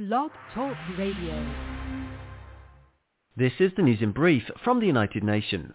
Blog Talk Radio. This is the news in brief from the United Nations.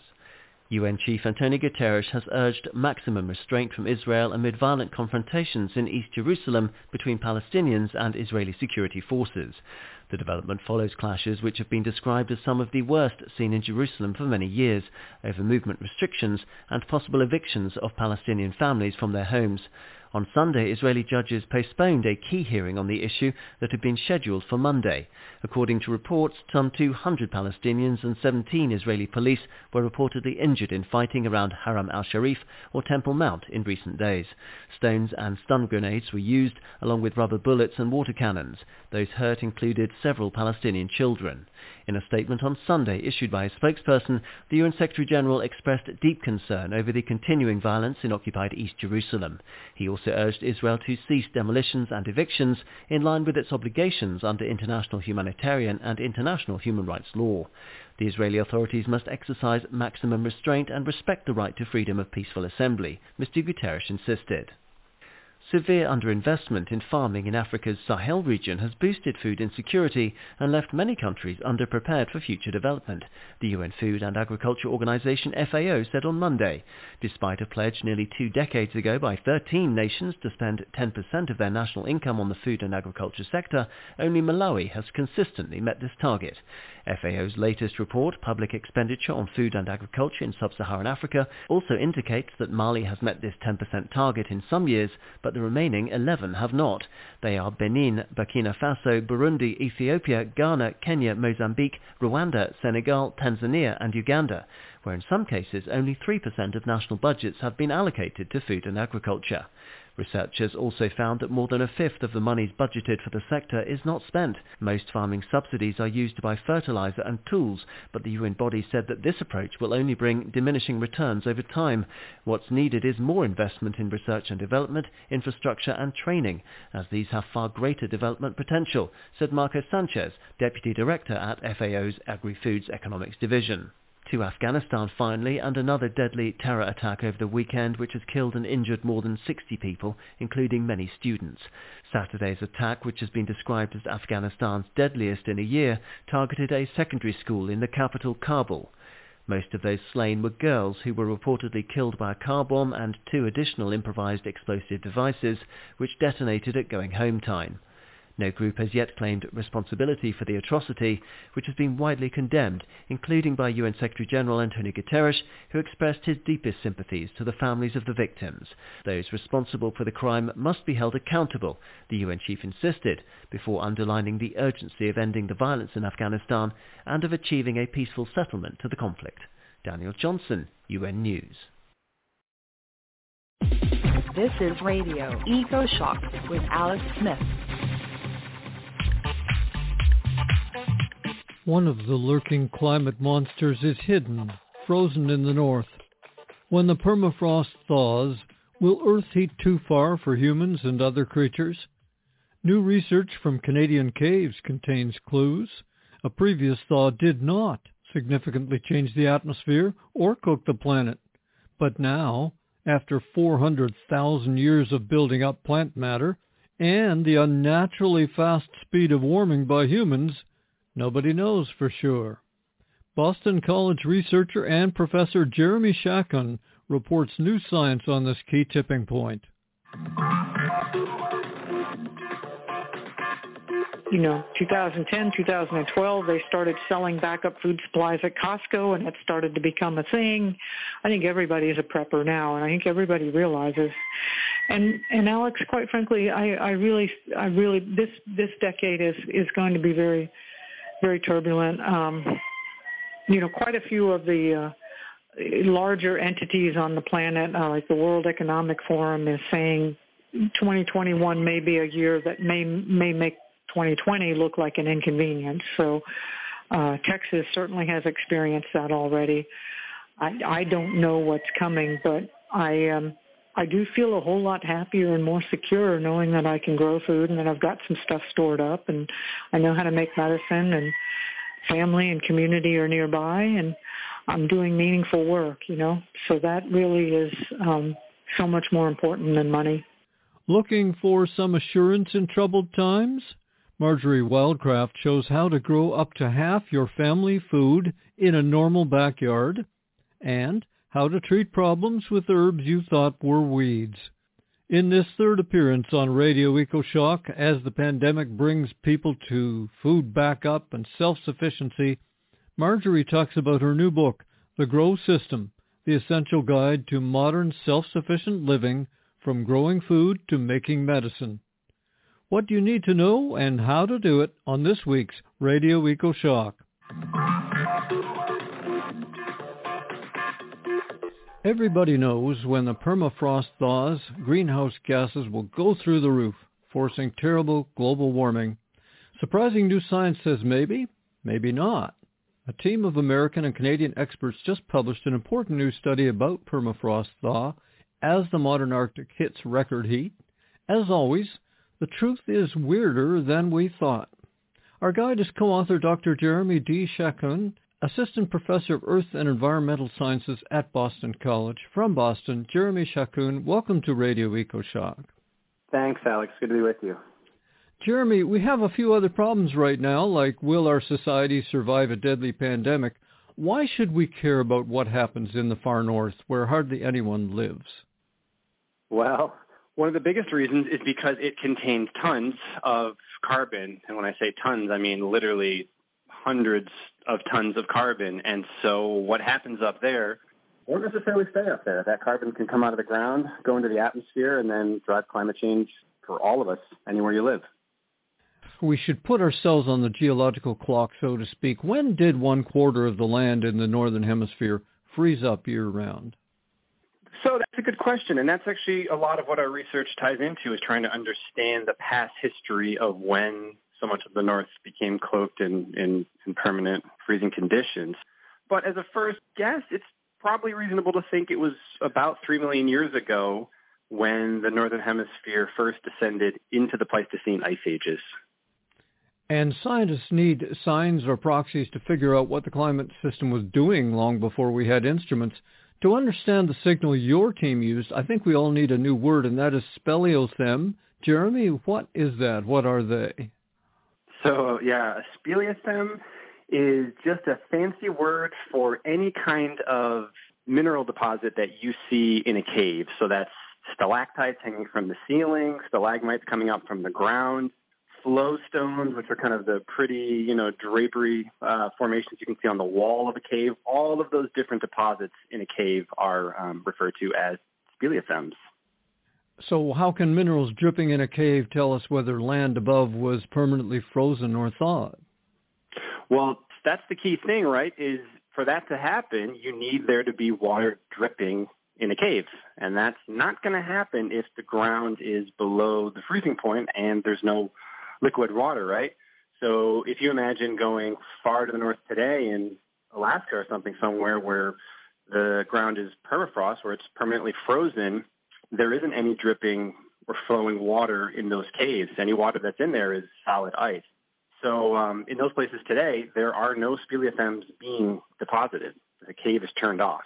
UN Chief Antonio Guterres has urged maximum restraint from Israel amid violent confrontations in East Jerusalem between Palestinians and Israeli security forces. The development follows clashes which have been described as some of the worst seen in Jerusalem for many years, over movement restrictions and possible evictions of Palestinian families from their homes. On Sunday, Israeli judges postponed a key hearing on the issue that had been scheduled for Monday. According to reports, some 200 Palestinians and 17 Israeli police were reportedly injured in fighting around Haram al-Sharif or Temple Mount in recent days. Stones and stun grenades were used, along with rubber bullets and water cannons. Those hurt included several Palestinian children. In a statement on Sunday issued by a spokesperson, the UN Secretary-General expressed deep concern over the continuing violence in occupied East Jerusalem. He also urged Israel to cease demolitions and evictions in line with its obligations under international humanitarian and international human rights law. The Israeli authorities must exercise maximum restraint and respect the right to freedom of peaceful assembly, Mr. Guterres insisted. Severe underinvestment in farming in Africa's Sahel region has boosted food insecurity and left many countries underprepared for future development, the UN Food and Agriculture Organization FAO said on Monday. Despite a pledge nearly 2 decades ago by 13 nations to spend 10% of their national income on the food and agriculture sector, only Malawi has consistently met this target. FAO's latest report, Public Expenditure on Food and Agriculture in Sub-Saharan Africa, also indicates that Mali has met this 10% target in some years, but the remaining 11 have not. They are Benin, Burkina Faso, Burundi, Ethiopia, Ghana, Kenya, Mozambique, Rwanda, Senegal, Tanzania and Uganda, where in some cases only 3% of national budgets have been allocated to food and agriculture. Researchers also found that more than a fifth of the monies budgeted for the sector is not spent. Most farming subsidies are used to buy fertilizer and tools, but the UN body said that this approach will only bring diminishing returns over time. What's needed is more investment in research and development, infrastructure and training, as these have far greater development potential, said Marco Sanchez, Deputy Director at FAO's Agri-Foods Economics Division. To Afghanistan finally, and another deadly terror attack over the weekend which has killed and injured more than 60 people, including many students. Saturday's attack, which has been described as Afghanistan's deadliest in a year, targeted a secondary school in the capital Kabul. Most of those slain were girls who were reportedly killed by a car bomb and 2 additional improvised explosive devices which detonated at going home time. No group has yet claimed responsibility for the atrocity, which has been widely condemned, including by UN Secretary-General Antonio Guterres, who expressed his deepest sympathies to the families of the victims. Those responsible for the crime must be held accountable, the UN chief insisted, before underlining the urgency of ending the violence in Afghanistan and of achieving a peaceful settlement to the conflict. Daniel Johnson, UN News. This is Radio Eco Shock with Alex Smith. One of the lurking climate monsters is hidden, frozen in the north. When the permafrost thaws, will Earth heat too far for humans and other creatures? New research from Canadian caves contains clues. A previous thaw did not significantly change the atmosphere or cook the planet. But now, after 400,000 years of building up plant matter and the unnaturally fast speed of warming by humans, nobody knows for sure. Boston College researcher and Professor Jeremy Shacon reports new science on this key tipping point. 2010, 2012, they started selling backup food supplies at Costco, and it started to become a thing. I think everybody is a prepper now, and I think everybody realizes. And Alex, quite frankly, I really, this decade is going to be very, very turbulent. Quite a few of the larger entities on the planet, like the World Economic Forum, is saying 2021 may be a year that may make 2020 look like an inconvenience. So Texas certainly has experienced that already. I don't know what's coming, but I do feel a whole lot happier and more secure knowing that I can grow food and that I've got some stuff stored up and I know how to make medicine and family and community are nearby and I'm doing meaningful work, So that really is so much more important than money. Looking for some assurance in troubled times? Marjorie Wildcraft shows how to grow up to half your family food in a normal backyard and how to treat problems with herbs you thought were weeds. In this third appearance on Radio EcoShock, as the pandemic brings people to food backup and self-sufficiency, Marjorie talks about her new book, The Grow System, the essential guide to modern self-sufficient living from growing food to making medicine. What do you need to know and how to do it on this week's Radio EcoShock. Everybody knows when the permafrost thaws, greenhouse gases will go through the roof, forcing terrible global warming. Surprising new science says maybe, maybe not. A team of American and Canadian experts just published an important new study about permafrost thaw as the modern Arctic hits record heat. As always, the truth is weirder than we thought. Our guide is co-author Dr. Jeremy D. Chacun, Assistant Professor of Earth and Environmental Sciences at Boston College. From Boston, Jeremy Chacun, welcome to Radio EcoShock. Thanks, Alex. Good to be with you. Jeremy, we have a few other problems right now, like will our society survive a deadly pandemic? Why should we care about what happens in the far north, where hardly anyone lives? Well, one of the biggest reasons is because it contains tons of carbon. And when I say tons, I mean literally hundreds of tons of carbon. And so what happens up there won't necessarily stay up there. That carbon can come out of the ground, go into the atmosphere, and then drive climate change for all of us, anywhere you live. We should put ourselves on the geological clock, so to speak. When did 1/4 of the land in the northern hemisphere freeze up year-round? So that's a good question, and that's actually a lot of what our research ties into, is trying to understand the past history of when so much of the North became cloaked in permanent freezing conditions. But as a first guess, it's probably reasonable to think it was about 3 million years ago when the Northern Hemisphere first descended into the Pleistocene ice ages. And scientists need signs or proxies to figure out what the climate system was doing long before we had instruments. To understand the signal your team used, I think we all need a new word, and that is speleothem. Jeremy, what is that? What are they? So, yeah, a speleothem is just a fancy word for any kind of mineral deposit that you see in a cave. So that's stalactites hanging from the ceiling, stalagmites coming up from the ground, flowstones, which are kind of the pretty, drapery formations you can see on the wall of a cave. All of those different deposits in a cave are referred to as speleothems. So how can minerals dripping in a cave tell us whether land above was permanently frozen or thawed? Well, that's the key thing, right, is for that to happen, you need there to be water dripping in a cave. And that's not going to happen if the ground is below the freezing point and there's no liquid water, right? So if you imagine going far to the north today in Alaska or something, somewhere where the ground is permafrost, where it's permanently frozen, there isn't any dripping or flowing water in those caves. Any water that's in there is solid ice. So in those places today, there are no speleothems being deposited. The cave is turned off.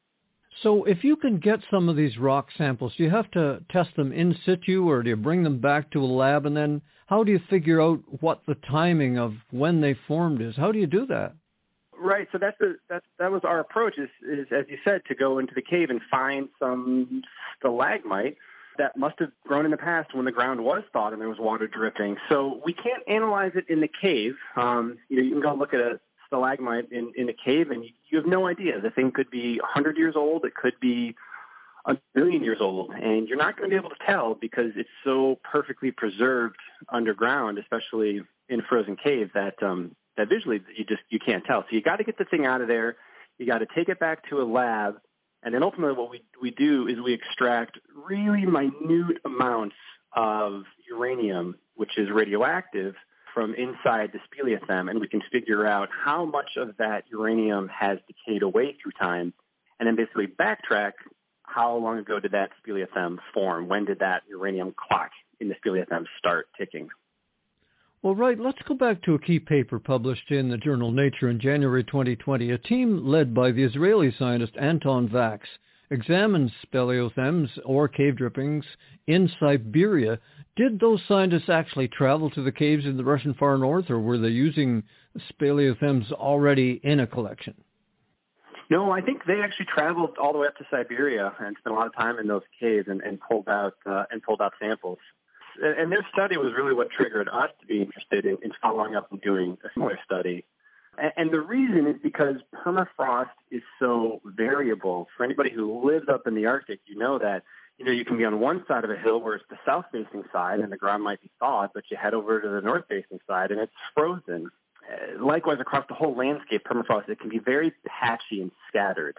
So if you can get some of these rock samples, do you have to test them in situ, or do you bring them back to a lab? And then how do you figure out what the timing of when they formed is? How do you do that? Right. So that was our approach is, as you said, to go into the cave and find some stalagmite that must have grown in the past when the ground was thawed and there was water dripping. So we can't analyze it in the cave. You can go look at a stalagmite in a cave and you have no idea. The thing could be 100 years old. It could be a billion years old. And you're not going to be able to tell because it's so perfectly preserved underground, especially in a frozen cave, that visually you can't tell. So you got to get the thing out of there. You got to take it back to a lab. And then ultimately what we do is we extract really minute amounts of uranium, which is radioactive, from inside the speleothem, and we can figure out how much of that uranium has decayed away through time, and then basically backtrack how long ago did that speleothem form? When did that uranium clock in the speleothem start ticking? Well, right, let's go back to a key paper published in the journal Nature in January 2020. A team led by the Israeli scientist Anton Vax examined speleothems or cave drippings in Siberia. Did those scientists actually travel to the caves in the Russian far north, or were they using speleothems already in a collection? No, I think they actually traveled all the way up to Siberia and spent a lot of time in those caves and pulled out samples. And their study was really what triggered us to be interested in following up and doing a similar study. And the reason is because permafrost is so variable. For anybody who lives up in the Arctic, you know that you can be on one side of a hill where it's the south-facing side and the ground might be thawed, but you head over to the north-facing side and it's frozen. Likewise, across the whole landscape, permafrost, it can be very patchy and scattered.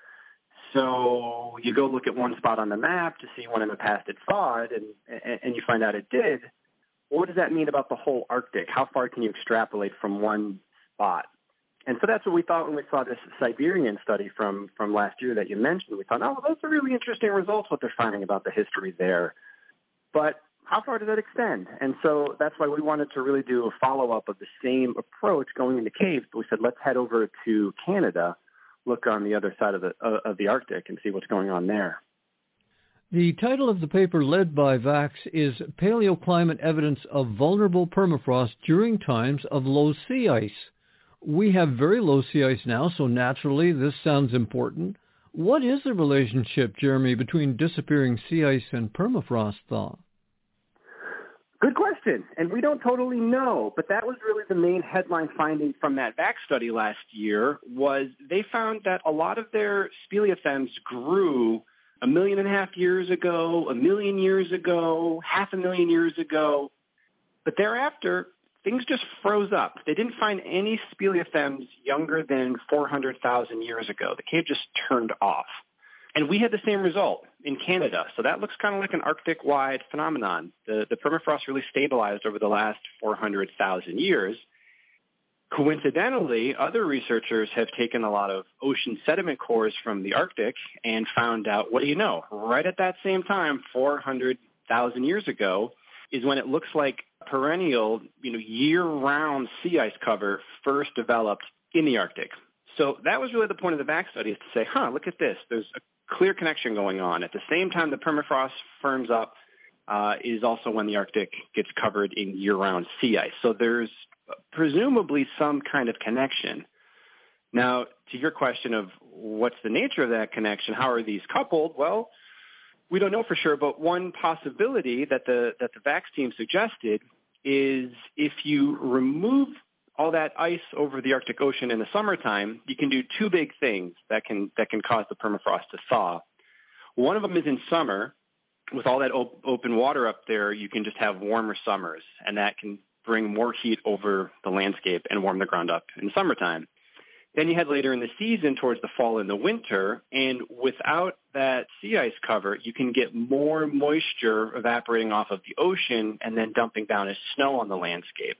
So you go look at one spot on the map to see when in the past it thawed, and you find out it did. Well, what does that mean about the whole Arctic? How far can you extrapolate from one spot? And so that's what we thought when we saw this Siberian study from last year that you mentioned. We thought, oh, well, those are really interesting results, what they're finding about the history there. But how far does that extend? And so that's why we wanted to really do a follow-up of the same approach going into caves. But we said, let's head over to Canada, look on the other side of the Arctic and see what's going on there. The title of the paper led by VAX is Paleoclimate Evidence of Vulnerable Permafrost During Times of Low Sea Ice. We have very low sea ice now, so naturally this sounds important. What is the relationship, Jeremy, between disappearing sea ice and permafrost thaw? Good question, and we don't totally know, but that was really the main headline finding from that VAX study last year, was they found that a lot of their speleothems grew 1.5 million years ago, 1 million years ago, 500,000 years ago, but thereafter, things just froze up. They didn't find any speleothems younger than 400,000 years ago. The cave just turned off. And we had the same result in Canada. So that looks kind of like an Arctic-wide phenomenon. The permafrost really stabilized over the last 400,000 years. Coincidentally, other researchers have taken a lot of ocean sediment cores from the Arctic and found out, what do you know? Right at that same time, 400,000 years ago, is when it looks like perennial, year-round sea ice cover first developed in the Arctic. So that was really the point of the VAX study, is to say, look at this. There's a clear connection going on. At the same time the permafrost firms up is also when the Arctic gets covered in year-round sea ice. So there's presumably some kind of connection. Now, to your question of what's the nature of that connection, how are these coupled? Well, we don't know for sure, but one possibility that the VAX team suggested is if you remove all that ice over the Arctic Ocean in the summertime, you can do two big things that can cause the permafrost to thaw. One of them is in summer. With all that open water up there, you can just have warmer summers, and that can bring more heat over the landscape and warm the ground up in the summertime. Then you head later in the season towards the fall and the winter, and without that sea ice cover, you can get more moisture evaporating off of the ocean and then dumping down as snow on the landscape.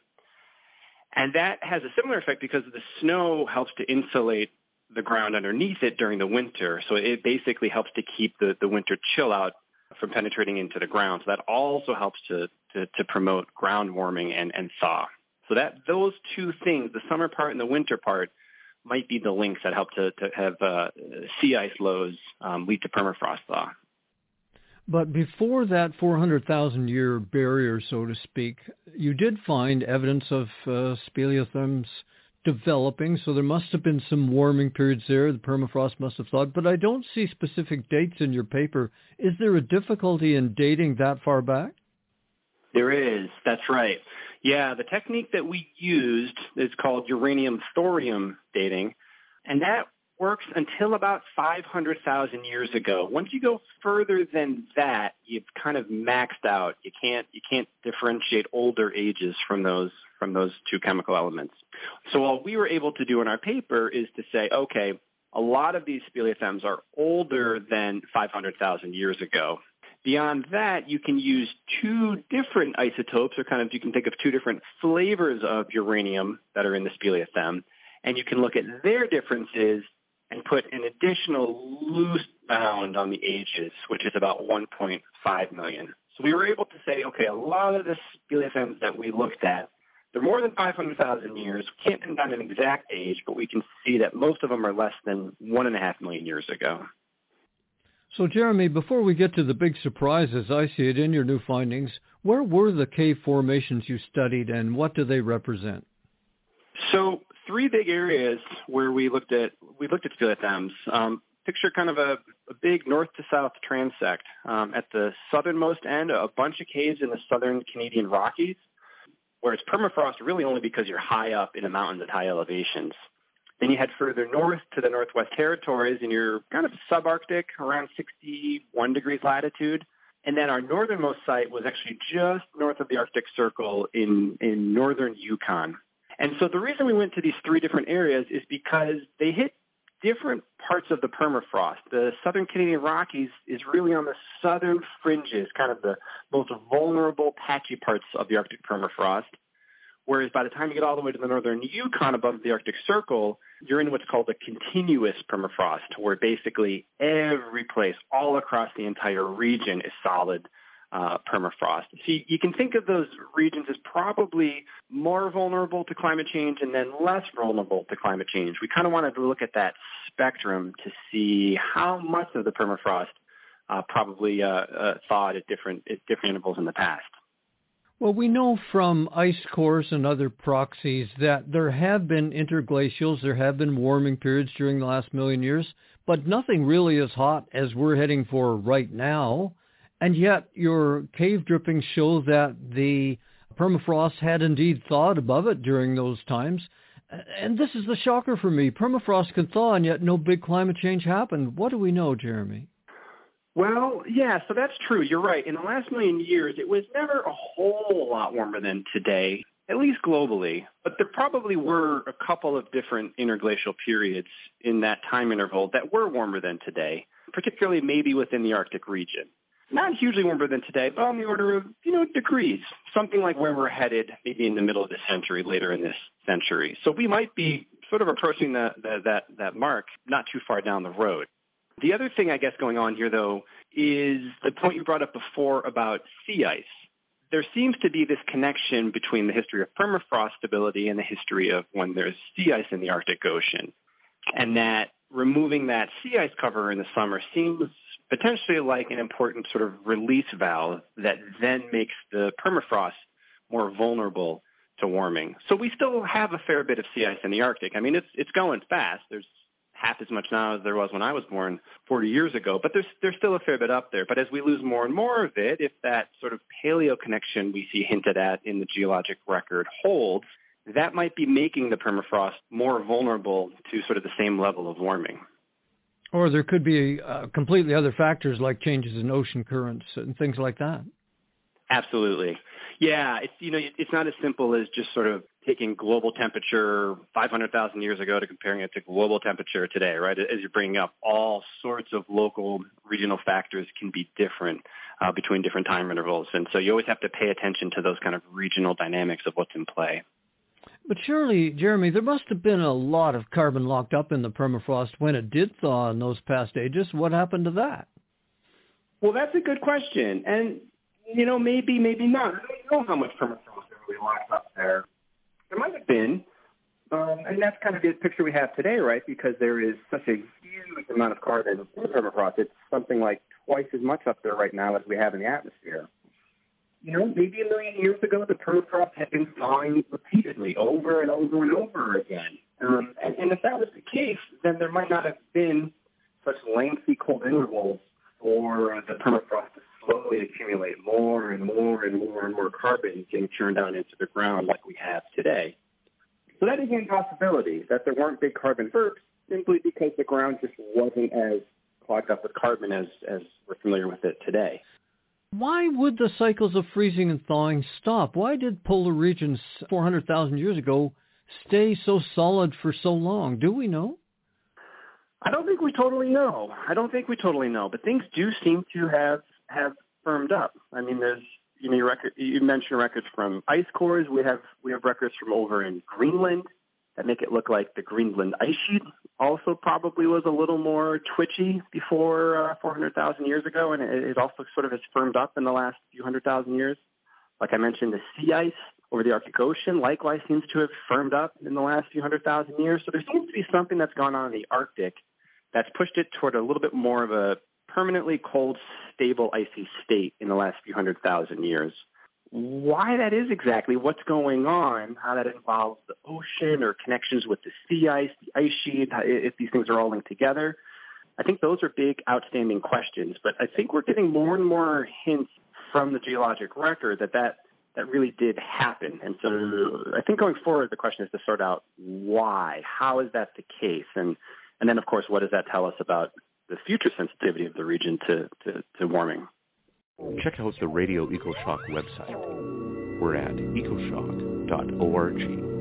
And that has a similar effect because the snow helps to insulate the ground underneath it during the winter. So it basically helps to keep the winter chill out from penetrating into the ground. So that also helps to promote ground warming and thaw. So that those two things, the summer part and the winter part, might be the links that help to have sea ice lows lead to permafrost thaw. But before that 400,000-year barrier, so to speak, you did find evidence of speleothems developing, so there must have been some warming periods there. The permafrost must have thawed, but I don't see specific dates in your paper. Is there a difficulty in dating that far back? There is. That's right. Yeah, the technique that we used is called uranium-thorium dating, and that works until about 500,000 years ago. Once you go further than that, you've kind of maxed out. You can't differentiate older ages from those two chemical elements. So all we were able to do in our paper is to say, okay, a lot of these speleothems are older than 500,000 years ago. Beyond that, you can use two different isotopes, or you can think of two different flavors of uranium that are in the speleothem, and you can look at their differences and put an additional loose bound on the ages, which is about 1.5 million. So we were able to say, okay, a lot of the speleothems that we looked at, they're more than 500,000 years. We can't pin down an exact age, but we can see that most of them are less than 1.5 million years ago. So, Jeremy, before we get to the big surprise, as I see it in your new findings, where were the cave formations you studied and what do they represent? So 3 big areas where we looked at steelhead dams. Picture kind of a big north to south transect. At the southernmost end, a bunch of caves in the southern Canadian Rockies, where it's permafrost really only because you're high up in the mountains at high elevations. Then you head further north to the Northwest Territories, and you're kind of subarctic, around 61 degrees latitude. And then our northernmost site was actually just north of the Arctic Circle in northern Yukon. And so the reason we went to these 3 different areas is because they hit different parts of the permafrost. The southern Canadian Rockies is really on the southern fringes, kind of the most vulnerable, patchy parts of the Arctic permafrost. Whereas by the time you get all the way to the northern Yukon above the Arctic Circle, you're in what's called a continuous permafrost, where basically every place all across the entire region is solid permafrost. So you can think of those regions as probably more vulnerable to climate change and then less vulnerable to climate change. We kind of wanted to look at that spectrum to see how much of the permafrost probably thawed at different intervals in the past. Well, we know from ice cores and other proxies that there have been interglacials, there have been warming periods during the last million years, but nothing really as hot as we're heading for right now. And yet your cave drippings show that the permafrost had indeed thawed above it during those times. And this is the shocker for me. Permafrost can thaw, and yet no big climate change happened. What do we know, Jeremy? Well, yeah, so that's true. You're right. In the last million years, it was never a whole lot warmer than today, at least globally. But there probably were a couple of different interglacial periods in that time interval that were warmer than today, particularly maybe within the Arctic region. Not hugely warmer than today, but on the order of, degrees, something like where we're headed maybe in the middle of this century, later in this century. So we might be sort of approaching that mark not too far down the road. The other thing, I guess, going on here, though, is the point you brought up before about sea ice. There seems to be this connection between the history of permafrost stability and the history of when there's sea ice in the Arctic Ocean, and that removing that sea ice cover in the summer seems potentially like an important sort of release valve that then makes the permafrost more vulnerable to warming. So we still have a fair bit of sea ice in the Arctic. I mean, it's going fast. There's half as much now as there was when I was born 40 years ago, but there's still a fair bit up there. But as we lose more and more of it, if that sort of paleo connection we see hinted at in the geologic record holds, that might be making the permafrost more vulnerable to sort of the same level of warming. Or there could be completely other factors like changes in ocean currents and things like that. Absolutely. Yeah, it's not as simple as just sort of taking global temperature 500,000 years ago to comparing it to global temperature today, right? As you're bringing up, all sorts of local regional factors can be different between different time intervals. And so you always have to pay attention to those kind of regional dynamics of what's in play. But surely, Jeremy, there must have been a lot of carbon locked up in the permafrost when it did thaw in those past ages. What happened to that? Well, that's a good question. And, maybe not. I don't know how much permafrost is really locked up there. There might have been. And that's kind of the picture we have today, right? Because there is such a huge amount of carbon in permafrost. It's something like twice as much up there right now as we have in the atmosphere. Maybe a million years ago, the permafrost had been thawing repeatedly over and over and over again. And if that was the case, then there might not have been such lengthy cold intervals for the permafrost to slowly accumulate more and more and more and more carbon getting churned down into the ground like we have today. So that is a possibility, that there weren't big carbon bursts simply because the ground just wasn't as clogged up with carbon as we're familiar with it today. Why would the cycles of freezing and thawing stop? Why did polar regions 400,000 years ago stay so solid for so long? Do we know? I don't think we totally know. But things do seem to have firmed up. I mean, there's you mentioned records from ice cores. We have records from over in Greenland that make it look like the Greenland ice sheet also probably was a little more twitchy before 400,000 years ago, and it also sort of has firmed up in the last few 100,000 years. Like I mentioned, the sea ice over the Arctic Ocean likewise seems to have firmed up in the last few 100,000 years. So there seems to be something that's gone on in the Arctic that's pushed it toward a little bit more of a permanently cold, stable, icy state in the last few 100,000 years. Why that is exactly, what's going on, how that involves the ocean or connections with the sea ice, the ice sheet, if these things are all linked together, I think those are big, outstanding questions. But I think we're getting more and more hints from the geologic record that really did happen. And so I think going forward, the question is to sort out why. How is that the case? And then, of course, what does that tell us about the future sensitivity of the region to warming? Check out the Radio EcoShock website. We're at ecoshock.org.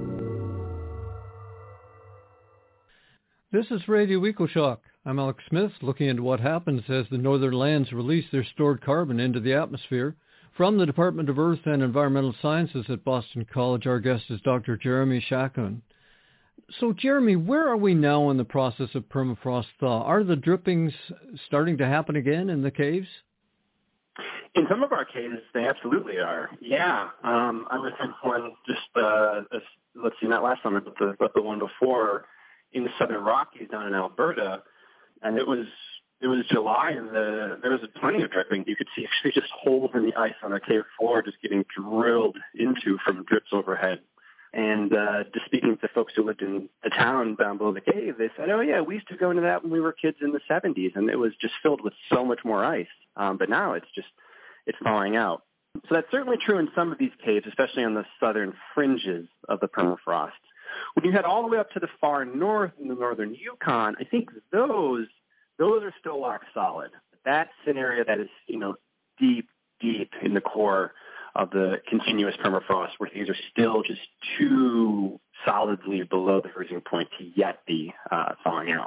This is Radio EcoShock. I'm Alex Smith, looking into what happens as the northern lands release their stored carbon into the atmosphere. From the Department of Earth and Environmental Sciences at Boston College, our guest is Dr. Jeremy Shakun. So, Jeremy, where are we now in the process of permafrost thaw? Are the drippings starting to happen again in the caves? In some of our caves, they absolutely are. Yeah. I was in one let's see, not last summer, but the one before in the Southern Rockies down in Alberta. And it was July, and there was plenty of dripping. You could see actually just holes in the ice on the cave floor just getting drilled into from drips overhead. And just speaking to folks who lived in the town down below the cave, they said, oh, yeah, we used to go into that when we were kids in the 70s, and it was just filled with so much more ice. But now it's thawing out. So that's certainly true in some of these caves, especially on the southern fringes of the permafrost. When you head all the way up to the far north in the northern Yukon, I think those are still rock solid. That's an area that is, deep in the core of the continuous permafrost, where things are still just too solidly below the freezing point to yet be thawing out.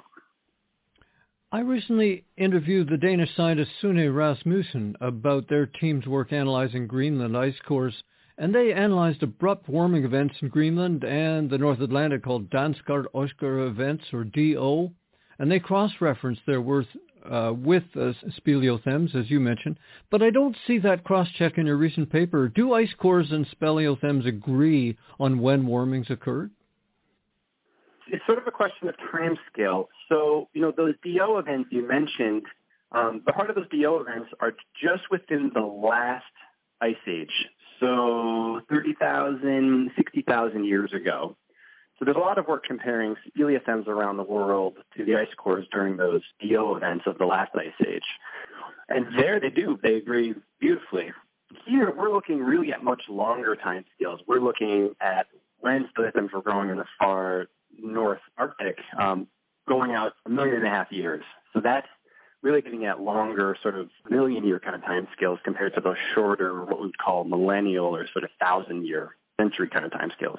I recently interviewed the Danish scientist Sune Rasmussen about their team's work analyzing Greenland ice cores, and they analyzed abrupt warming events in Greenland and the North Atlantic called Danskar Oskar events, or DO, and they cross-referenced their work with speleothems, as you mentioned, but I don't see that cross-check in your recent paper. Do ice cores and speleothems agree on when warmings occurred? It's sort of a question of time scale. So, those DO events you mentioned, the heart of those DO events are just within the last ice age. So 30,000, 60,000 years ago. So there's a lot of work comparing speleothems around the world to the ice cores during those DO events of the last ice age. And there they agree beautifully. Here, we're looking really at much longer time scales. We're looking at when speleothems were growing in the far North Arctic, going out 1.5 million years. So that's really getting at longer sort of million-year kind of time scales compared to those shorter, what we would call millennial or sort of 1,000-year century kind of time scales.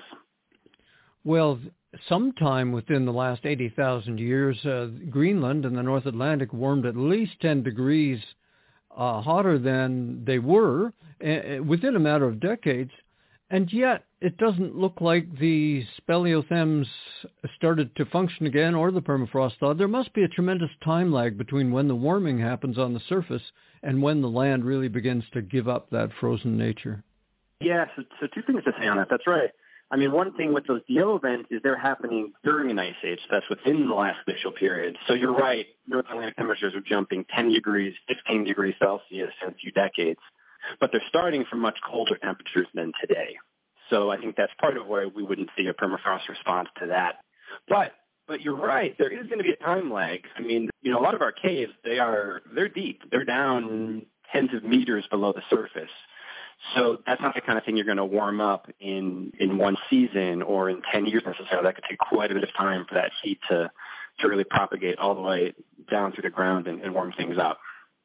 Well, sometime within the last 80,000 years, Greenland and the North Atlantic warmed at least 10 degrees hotter than they were within a matter of decades. And yet, it doesn't look like the speleothems started to function again or the permafrost thaw. There must be a tremendous time lag between when the warming happens on the surface and when the land really begins to give up that frozen nature. Yeah, so two things to say on that. That's right. I mean, one thing with those DO events is they're happening during an ice age. That's within the last glacial period. So you're right. North Atlantic temperatures are jumping 10 degrees, 15 degrees Celsius in a few decades. But they're starting from much colder temperatures than today. So I think that's part of why we wouldn't see a permafrost response to that. But you're right. There is going to be a time lag. I mean, a lot of our caves, they're deep. They're down tens of meters below the surface. So that's not the kind of thing you're going to warm up in one season or in 10 years necessarily. That could take quite a bit of time for that heat to really propagate all the way down through the ground and warm things up.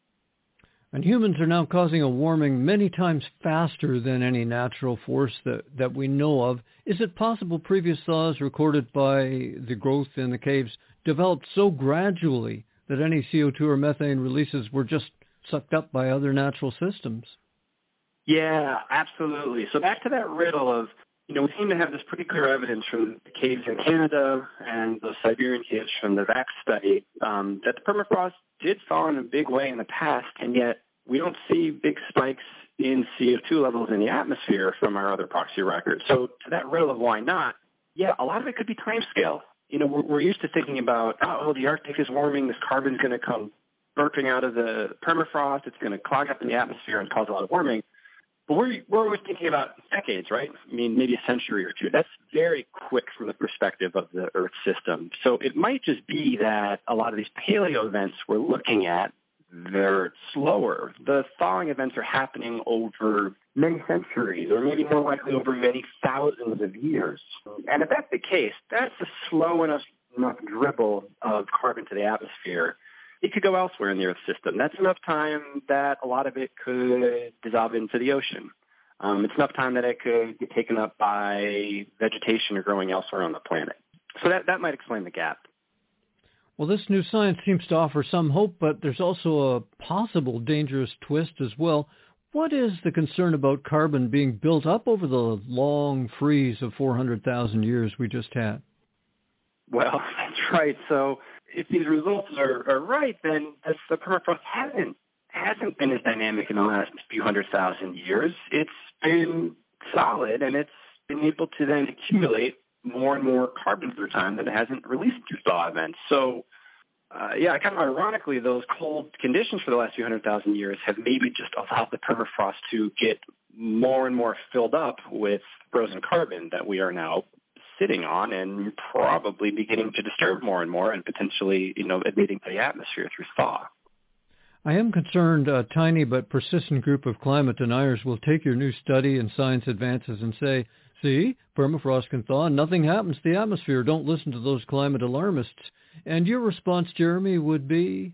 And humans are now causing a warming many times faster than any natural force that we know of. Is it possible previous thaws recorded by the growth in the caves developed so gradually that any CO2 or methane releases were just sucked up by other natural systems? Yeah, absolutely. So back to that riddle of, we seem to have this pretty clear evidence from the caves in Canada and the Siberian caves from the VAX study that the permafrost did thaw in a big way in the past, and yet we don't see big spikes in CO2 levels in the atmosphere from our other proxy records. So to that riddle of why not, yeah, a lot of it could be time scale. We're used to thinking about, the Arctic is warming, this carbon's going to come burping out of the permafrost. It's going to clog up in the atmosphere and cause a lot of warming. But we're always thinking about decades, right? I mean, maybe a century or two. That's very quick from the perspective of the Earth system. So it might just be that a lot of these paleo events we're looking at, they're slower. The thawing events are happening over many centuries, or maybe more likely over many thousands of years. And if that's the case, that's a slow enough dribble of carbon to the atmosphere. It could go elsewhere in the Earth system. That's enough time that a lot of it could dissolve into the ocean. It's enough time that it could get taken up by vegetation or growing elsewhere on the planet. So that might explain the gap. Well, this new science seems to offer some hope, but there's also a possible dangerous twist as well. What is the concern about carbon being built up over the long freeze of 400,000 years we just had? Well, that's right. So if these results are right, then the permafrost hasn't been as dynamic in the last few 100,000 years. It's been solid, and it's been able to then accumulate more and more carbon through time that it hasn't released through thaw events. So, kind of ironically, those cold conditions for the last few 100,000 years have maybe just allowed the permafrost to get more and more filled up with frozen carbon that we are now sitting on and probably beginning to disturb more and more and potentially, admitting to the atmosphere through thaw. I am concerned a tiny but persistent group of climate deniers will take your new study and science advances and say, see, permafrost can thaw and nothing happens to the atmosphere. Don't listen to those climate alarmists. And your response, Jeremy, would be?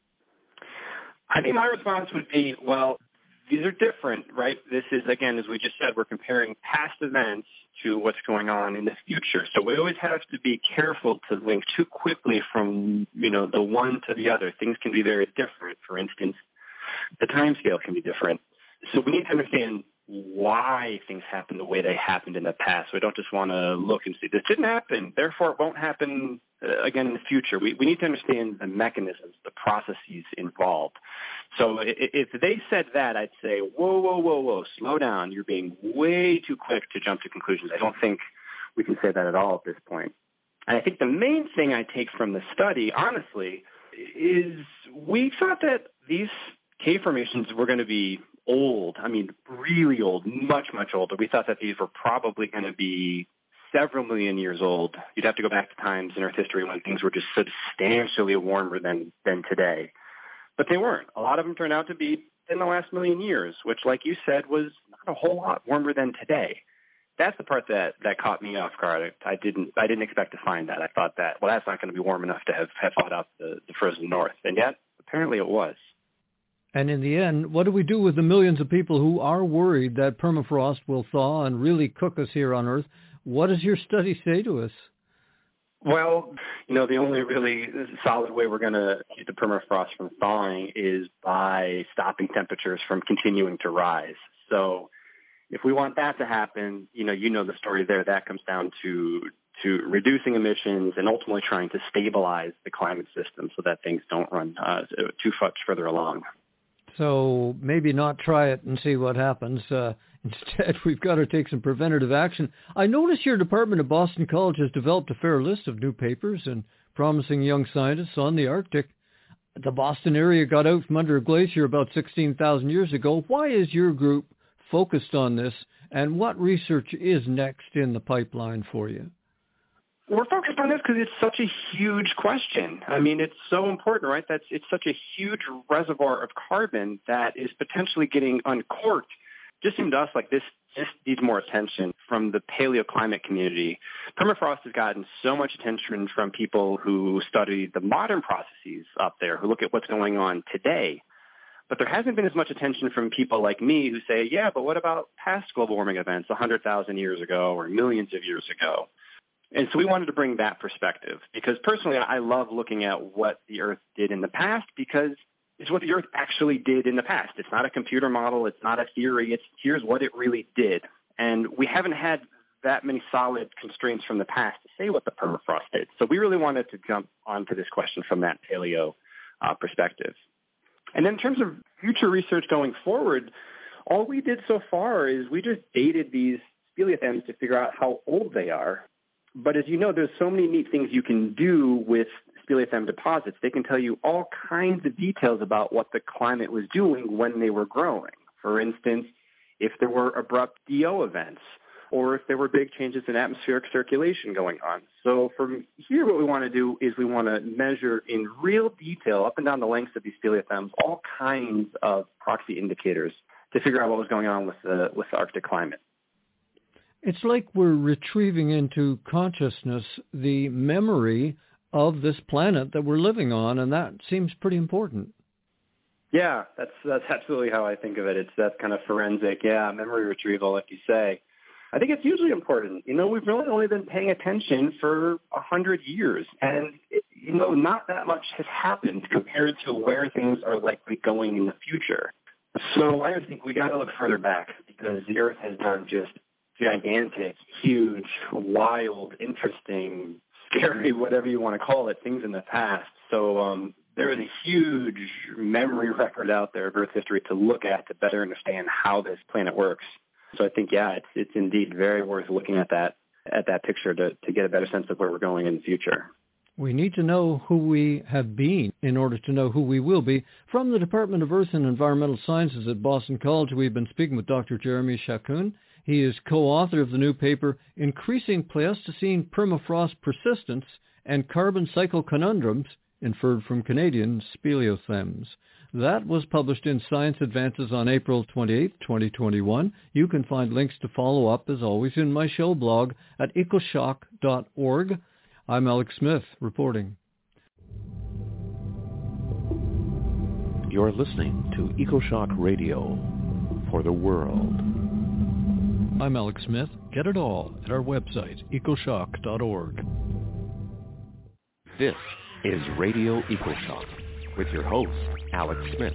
I think my response would be, well, these are different, right? This is, again, as we just said, we're comparing past events to what's going on in the future. So we always have to be careful to link too quickly from, the one to the other. Things can be very different. For instance, the time scale can be different. So we need to understand why things happen the way they happened in the past. We don't just want to look and see this didn't happen, therefore it won't happen again in the future. We need to understand the mechanisms, the processes involved. So if they said that, I'd say, whoa, slow down. You're being way too quick to jump to conclusions. I don't think we can say that at all at this point. And I think the main thing I take from the study, honestly, is we thought that these cave formations were going to be old. I mean, really old, much, much older. We thought that these were probably going to be several million years old. You'd have to go back to times in Earth history when things were just substantially warmer than today. But they weren't. A lot of them turned out to be in the last million years, which, like you said, was not a whole lot warmer than today. That's the part that caught me off guard. I didn't expect to find that. I thought that, well, that's not going to be warm enough to have thawed out the frozen north. And yet, apparently it was. And in the end, what do we do with the millions of people who are worried that permafrost will thaw and really cook us here on Earth? What does your study say to us? Well, the only really solid way we're going to keep the permafrost from thawing is by stopping temperatures from continuing to rise. So if we want that to happen, you know the story there. That comes down to reducing emissions and ultimately trying to stabilize the climate system so that things don't run too much further along. So maybe not try it and see what happens. Instead, we've got to take some preventative action. I notice your department at Boston College has developed a fair list of new papers and promising young scientists on the Arctic. The Boston area got out from under a glacier about 16,000 years ago. Why is your group focused on this, and what research is next in the pipeline for you? We're focused on this because it's such a huge question. I mean, it's so important, right? It's such a huge reservoir of carbon that is potentially getting uncorked. Just seemed to us like this just needs more attention from the paleoclimate community. Permafrost has gotten so much attention from people who study the modern processes up there, who look at what's going on today. But there hasn't been as much attention from people like me who say, yeah, but what about past global warming events 100,000 years ago or millions of years ago? And so we wanted to bring that perspective because personally I love looking at what the Earth did in the past because it's what the Earth actually did in the past. It's not a computer model. It's not a theory. Here's what it really did. And we haven't had that many solid constraints from the past to say what the permafrost did. So we really wanted to jump onto this question from that paleo perspective. And then in terms of future research going forward, all we did so far is we just dated these speleothems to figure out how old they are. But as you know, there's so many neat things you can do with speleothem deposits, they can tell you all kinds of details about what the climate was doing when they were growing. For instance, if there were abrupt DO events, or if there were big changes in atmospheric circulation going on. So from here, what we want to do is we want to measure in real detail, up and down the lengths of these speleothems, all kinds of proxy indicators to figure out what was going on with the Arctic climate. It's like we're retrieving into consciousness the memory of this planet that we're living on, and that seems pretty important. Yeah, that's absolutely how I think of it. That's kind of forensic, memory retrieval, like you say. I think it's hugely important. We've really only been paying attention for 100 years, and, not that much has happened compared to where things are likely going in the future. So I think we got to look further back, because the Earth has done just gigantic, huge, wild, interesting, scary, whatever you want to call it, things in the past. So there is a huge memory record out there of Earth history to look at to better understand how this planet works. So I think, it's indeed very worth looking at that picture to get a better sense of where we're going in the future. We need to know who we have been in order to know who we will be. From the Department of Earth and Environmental Sciences at Boston College, we've been speaking with Dr. Jeremy Shahkoon. He is co-author of the new paper, Increasing Pleistocene Permafrost Persistence and Carbon Cycle Conundrums, Inferred from Canadian Speleothems. That was published in Science Advances on April 28, 2021. You can find links to follow up, as always, in my show blog at ecoshock.org. I'm Alex Smith, reporting. You're listening to EcoShock Radio for the world. I'm Alex Smith. Get it all at our website, ecoshock.org. This is Radio EcoShock with your host, Alex Smith.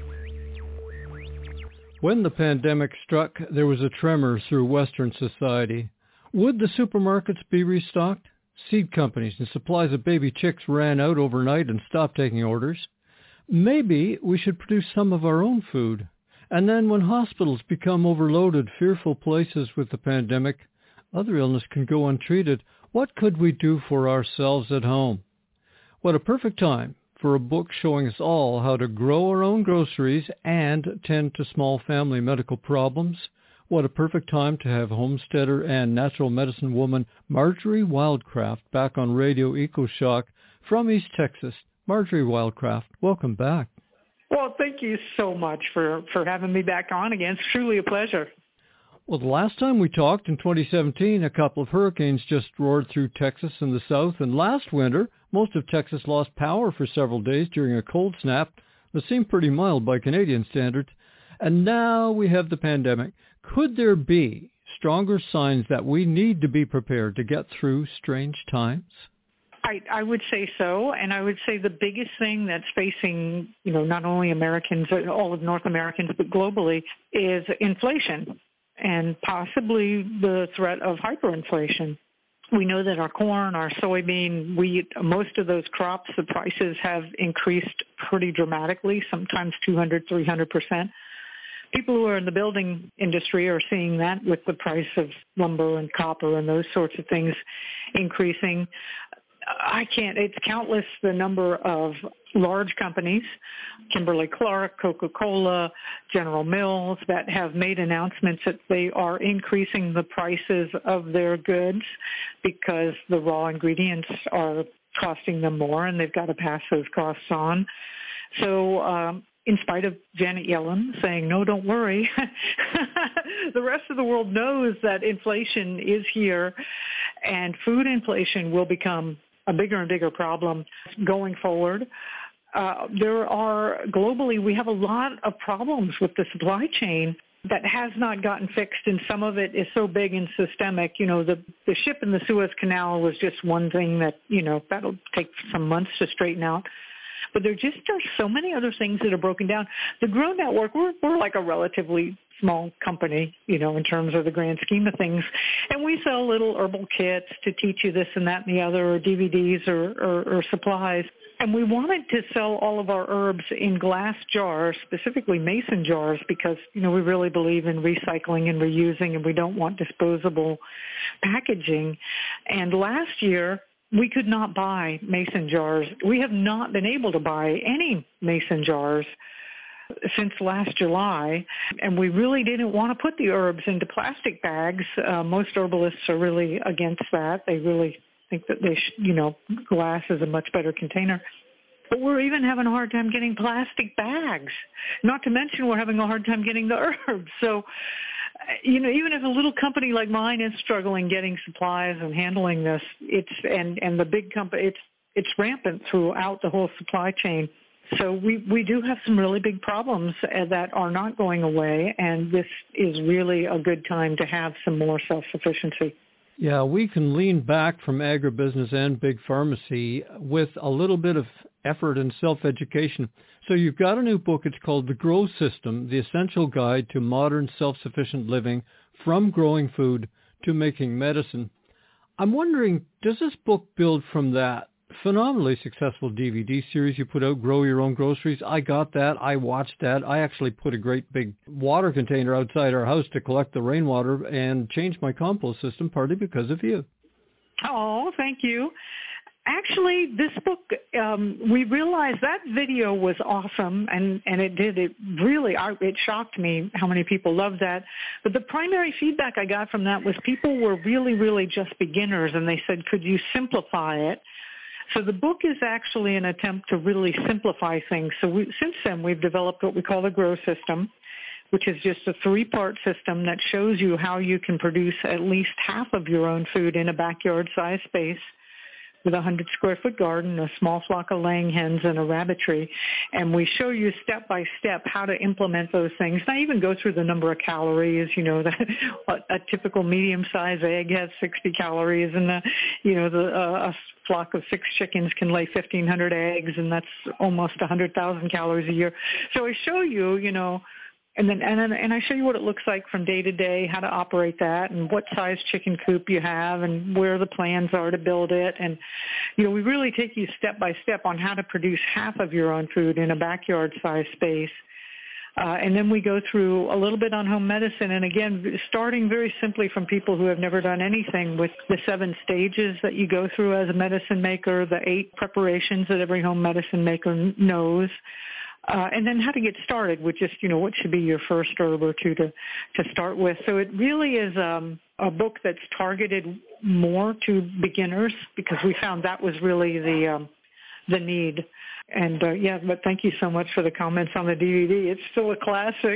When the pandemic struck, there was a tremor through Western society. Would the supermarkets be restocked? Seed companies and supplies of baby chicks ran out overnight and stopped taking orders. Maybe we should produce some of our own food. And then when hospitals become overloaded, fearful places with the pandemic, other illness can go untreated. What could we do for ourselves at home? What a perfect time for a book showing us all how to grow our own groceries and tend to small family medical problems. What a perfect time to have homesteader and natural medicine woman Marjorie Wildcraft back on Radio EcoShock from East Texas. Marjorie Wildcraft, welcome back. Well, thank you so much for having me back on again. It's truly a pleasure. Well, the last time we talked in 2017, a couple of hurricanes just roared through Texas and the south, and last winter, most of Texas lost power for several days during a cold snap that seemed pretty mild by Canadian standards. And now we have the pandemic. Could there be stronger signs that we need to be prepared to get through strange times? I would say so, and I would say the biggest thing that's facing, not only Americans, all of North Americans, but globally, is inflation and possibly the threat of hyperinflation. We know that our corn, our soybean, wheat, most of those crops, the prices have increased pretty dramatically, sometimes 200, 300%. People who are in the building industry are seeing that with the price of lumber and copper and those sorts of things increasing. It's countless the number of large companies, Kimberly-Clark, Coca-Cola, General Mills, that have made announcements that they are increasing the prices of their goods because the raw ingredients are costing them more and they've got to pass those costs on. So in spite of Janet Yellen saying, no, don't worry, the rest of the world knows that inflation is here and food inflation will become a bigger and bigger problem going forward. Globally, we have a lot of problems with the supply chain that has not gotten fixed, and some of it is so big and systemic. The ship in the Suez Canal was just one thing that, that'll take some months to straighten out. But there just are so many other things that are broken down. The Grow Network, we're like a relatively small company, in terms of the grand scheme of things. And we sell little herbal kits to teach you this and that and the other, or DVDs or supplies. And we wanted to sell all of our herbs in glass jars, specifically mason jars, because, we really believe in recycling and reusing, and we don't want disposable packaging. And last year, we could not buy mason jars. We have not been able to buy any mason jars since last July, and we really didn't want to put the herbs into plastic bags. Most herbalists are really against that. They really think that glass is a much better container. But we're even having a hard time getting plastic bags, not to mention we're having a hard time getting the herbs. So, even if a little company like mine is struggling getting supplies and handling this, and the big company, it's rampant throughout the whole supply chain. So we do have some really big problems that are not going away, and this is really a good time to have some more self-sufficiency. Yeah, we can lean back from agribusiness and big pharmacy with a little bit of effort and self-education. So you've got a new book. It's called The Grow System, The Essential Guide to Modern Self-Sufficient Living from Growing Food to Making Medicine. I'm wondering, does this book build from that phenomenally successful DVD series you put out, Grow Your Own Groceries? I got that. I watched that. I actually put a great big water container outside our house to collect the rainwater and changed my compost system partly because of you. Oh, thank you. Actually, this book, we realized that video was awesome, and it shocked me how many people loved that. But the primary feedback I got from that was people were really, really just beginners, and they said, could you simplify it? So the book is actually an attempt to really simplify things. So since then, we've developed what we call the Grow System, which is just a 3-part system that shows you how you can produce at least half of your own food in a backyard-sized space with a 100-square-foot garden, a small flock of laying hens, and a rabbitry. And we show you step by step how to implement those things. And I even go through the number of calories, that a typical medium-sized egg has 60 calories, and a flock of 6 chickens can lay 1,500 eggs, and that's almost 100,000 calories a year. So I show you, and I show you what it looks like from day to day, how to operate that, and what size chicken coop you have, and where the plans are to build it. And, we really take you step by step on how to produce half of your own food in a backyard-sized space. And then we go through a little bit on home medicine, and again, starting very simply from people who have never done anything with the 7 stages that you go through as a medicine maker, the 8 preparations that every home medicine maker knows. And then how to get started with just, what should be your first herb or two to start with. So it really is a book that's targeted more to beginners because we found that was really the need. And, but thank you so much for the comments on the DVD. It's still a classic.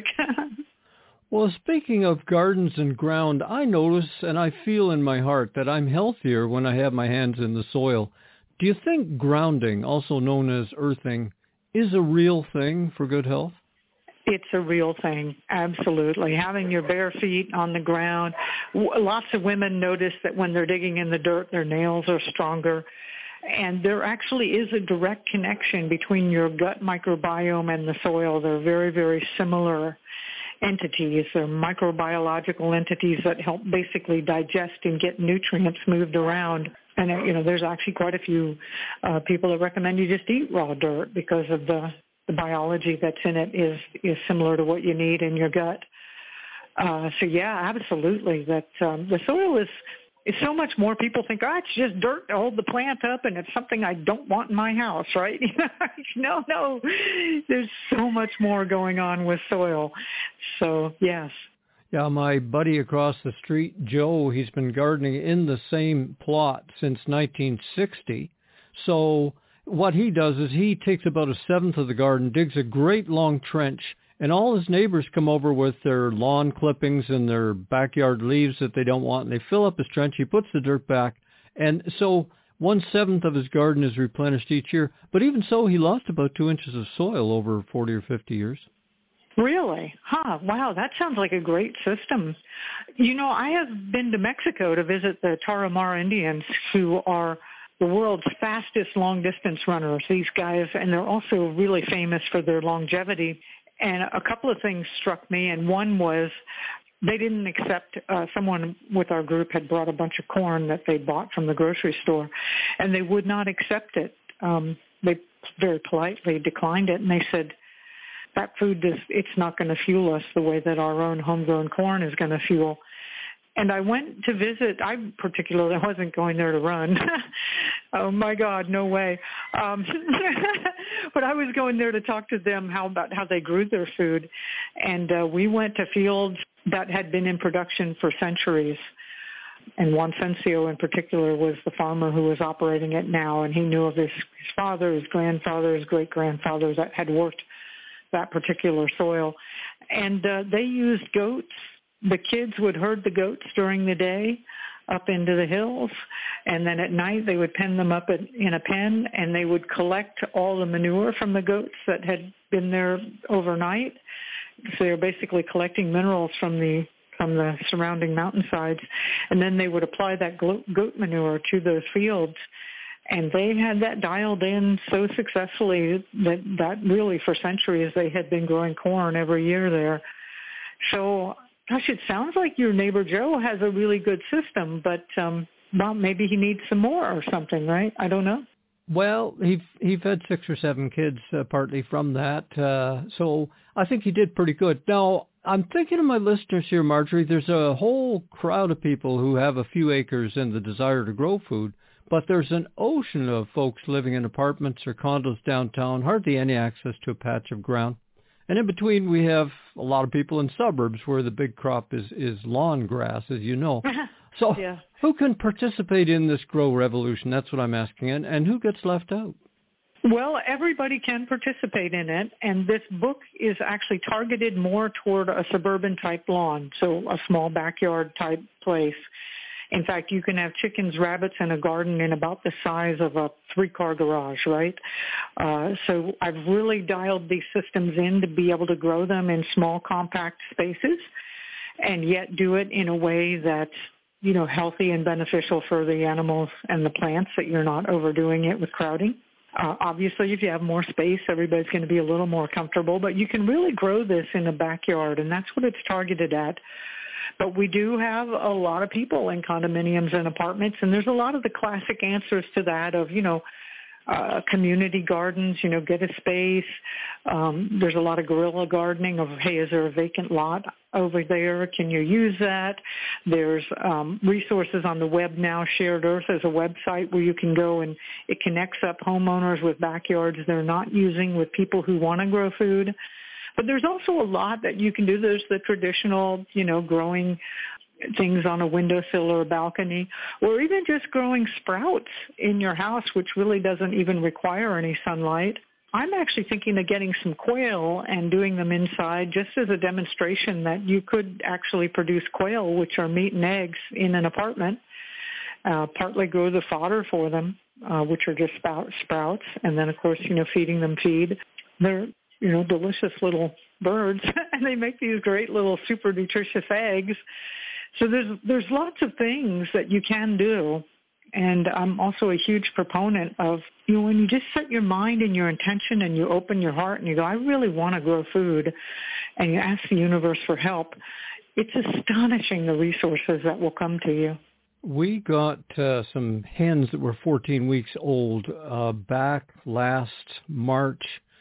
Well, speaking of gardens and ground, I notice and I feel in my heart that I'm healthier when I have my hands in the soil. Do you think grounding, also known as earthing, is a real thing for good health? It's a real thing, absolutely. Having your bare feet on the ground. Lots of women notice that when they're digging in the dirt, their nails are stronger. And there actually is a direct connection between your gut microbiome and the soil. They're very, very similar entities. They're microbiological entities that help basically digest and get nutrients moved around. And, there's actually quite a few people that recommend you just eat raw dirt because of the biology that's in it is similar to what you need in your gut. So, yeah, absolutely. That the soil is so much more. People think, it's just dirt to hold the plant up, and it's something I don't want in my house, right? No. There's so much more going on with soil. So, yes. Yeah, my buddy across the street, Joe, he's been gardening in the same plot since 1960. So what he does is he takes about 1/7 of the garden, digs a great long trench, and all his neighbors come over with their lawn clippings and their backyard leaves that they don't want, and they fill up his trench. He puts the dirt back, and so 1/7 of his garden is replenished each year. But even so, he lost about 2 inches of soil over 40 or 50 years. Really? Wow, that sounds like a great system. I have been to Mexico to visit the Tarahumara Indians, who are the world's fastest long-distance runners. These guys, and they're also really famous for their longevity. And a couple of things struck me, and one was they didn't accept, someone with our group had brought a bunch of corn that they bought from the grocery store, and they would not accept it. They very politely declined it, and they said, that food, it's not going to fuel us the way that our own homegrown corn is going to fuel. And I went to visit, I particularly wasn't going there to run. Oh my God, no way. But I was going there to talk to them about how they grew their food. And we went to fields that had been in production for centuries. And Juan Cencio in particular was the farmer who was operating it now. And he knew of his father, his grandfather, his great-grandfather that had worked that particular soil. And they used goats. The kids would herd the goats during the day up into the hills, and then at night they would pen them up in a pen, and they would collect all the manure from the goats that had been there overnight. So they were basically collecting minerals from the surrounding mountainsides, and then they would apply that goat manure to those fields. And they had that dialed in so successfully that really for centuries they had been growing corn every year there. So, gosh, it sounds like your neighbor Joe has a really good system, but well, maybe he needs some more or something, right? I don't know. Well, he fed 6 or 7 kids partly from that, so I think he did pretty good. Now, I'm thinking of my listeners here, Marjorie. There's a whole crowd of people who have a few acres and the desire to grow food, but there's an ocean of folks living in apartments or condos downtown, hardly any access to a patch of ground. And in between, we have a lot of people in suburbs where the big crop is lawn grass, as you know. So yeah. Who can participate in this grow revolution? That's what I'm asking. And who gets left out? Well, everybody can participate in it. And this book is actually targeted more toward a suburban-type lawn, so a small backyard-type place. In fact, you can have chickens, rabbits, and a garden in about the size of a 3-car garage, right? So I've really dialed these systems in to be able to grow them in small, compact spaces and yet do it in a way that's, you know, healthy and beneficial for the animals and the plants, that you're not overdoing it with crowding. Obviously, if you have more space, everybody's going to be a little more comfortable, but you can really grow this in the backyard, and that's what it's targeted at. But we do have a lot of people in condominiums and apartments, and there's a lot of the classic answers to that of, you know, community gardens, you know, get a space. There's a lot of guerrilla gardening of, hey, is there a vacant lot over there? Can you use that? There's resources on the web now. Shared Earth is a website where you can go and it connects up homeowners with backyards they're not using with people who want to grow food. But there's also a lot that you can do. There's the traditional, you know, growing things on a windowsill or a balcony, or even just growing sprouts in your house, which really doesn't even require any sunlight. I'm actually thinking of getting some quail and doing them inside just as a demonstration that you could actually produce quail, which are meat and eggs, in an apartment, partly grow the fodder for them, which are just sprouts, and then, of course, you know, feeding them feed. They're, you know, delicious little birds, and they make these great little super nutritious eggs. So there's lots of things that you can do. And I'm also a huge proponent of, you know, when you just set your mind and your intention and you open your heart and you go, I really want to grow food, and you ask the universe for help, it's astonishing the resources that will come to you. We got some hens that were 14 weeks old back last March,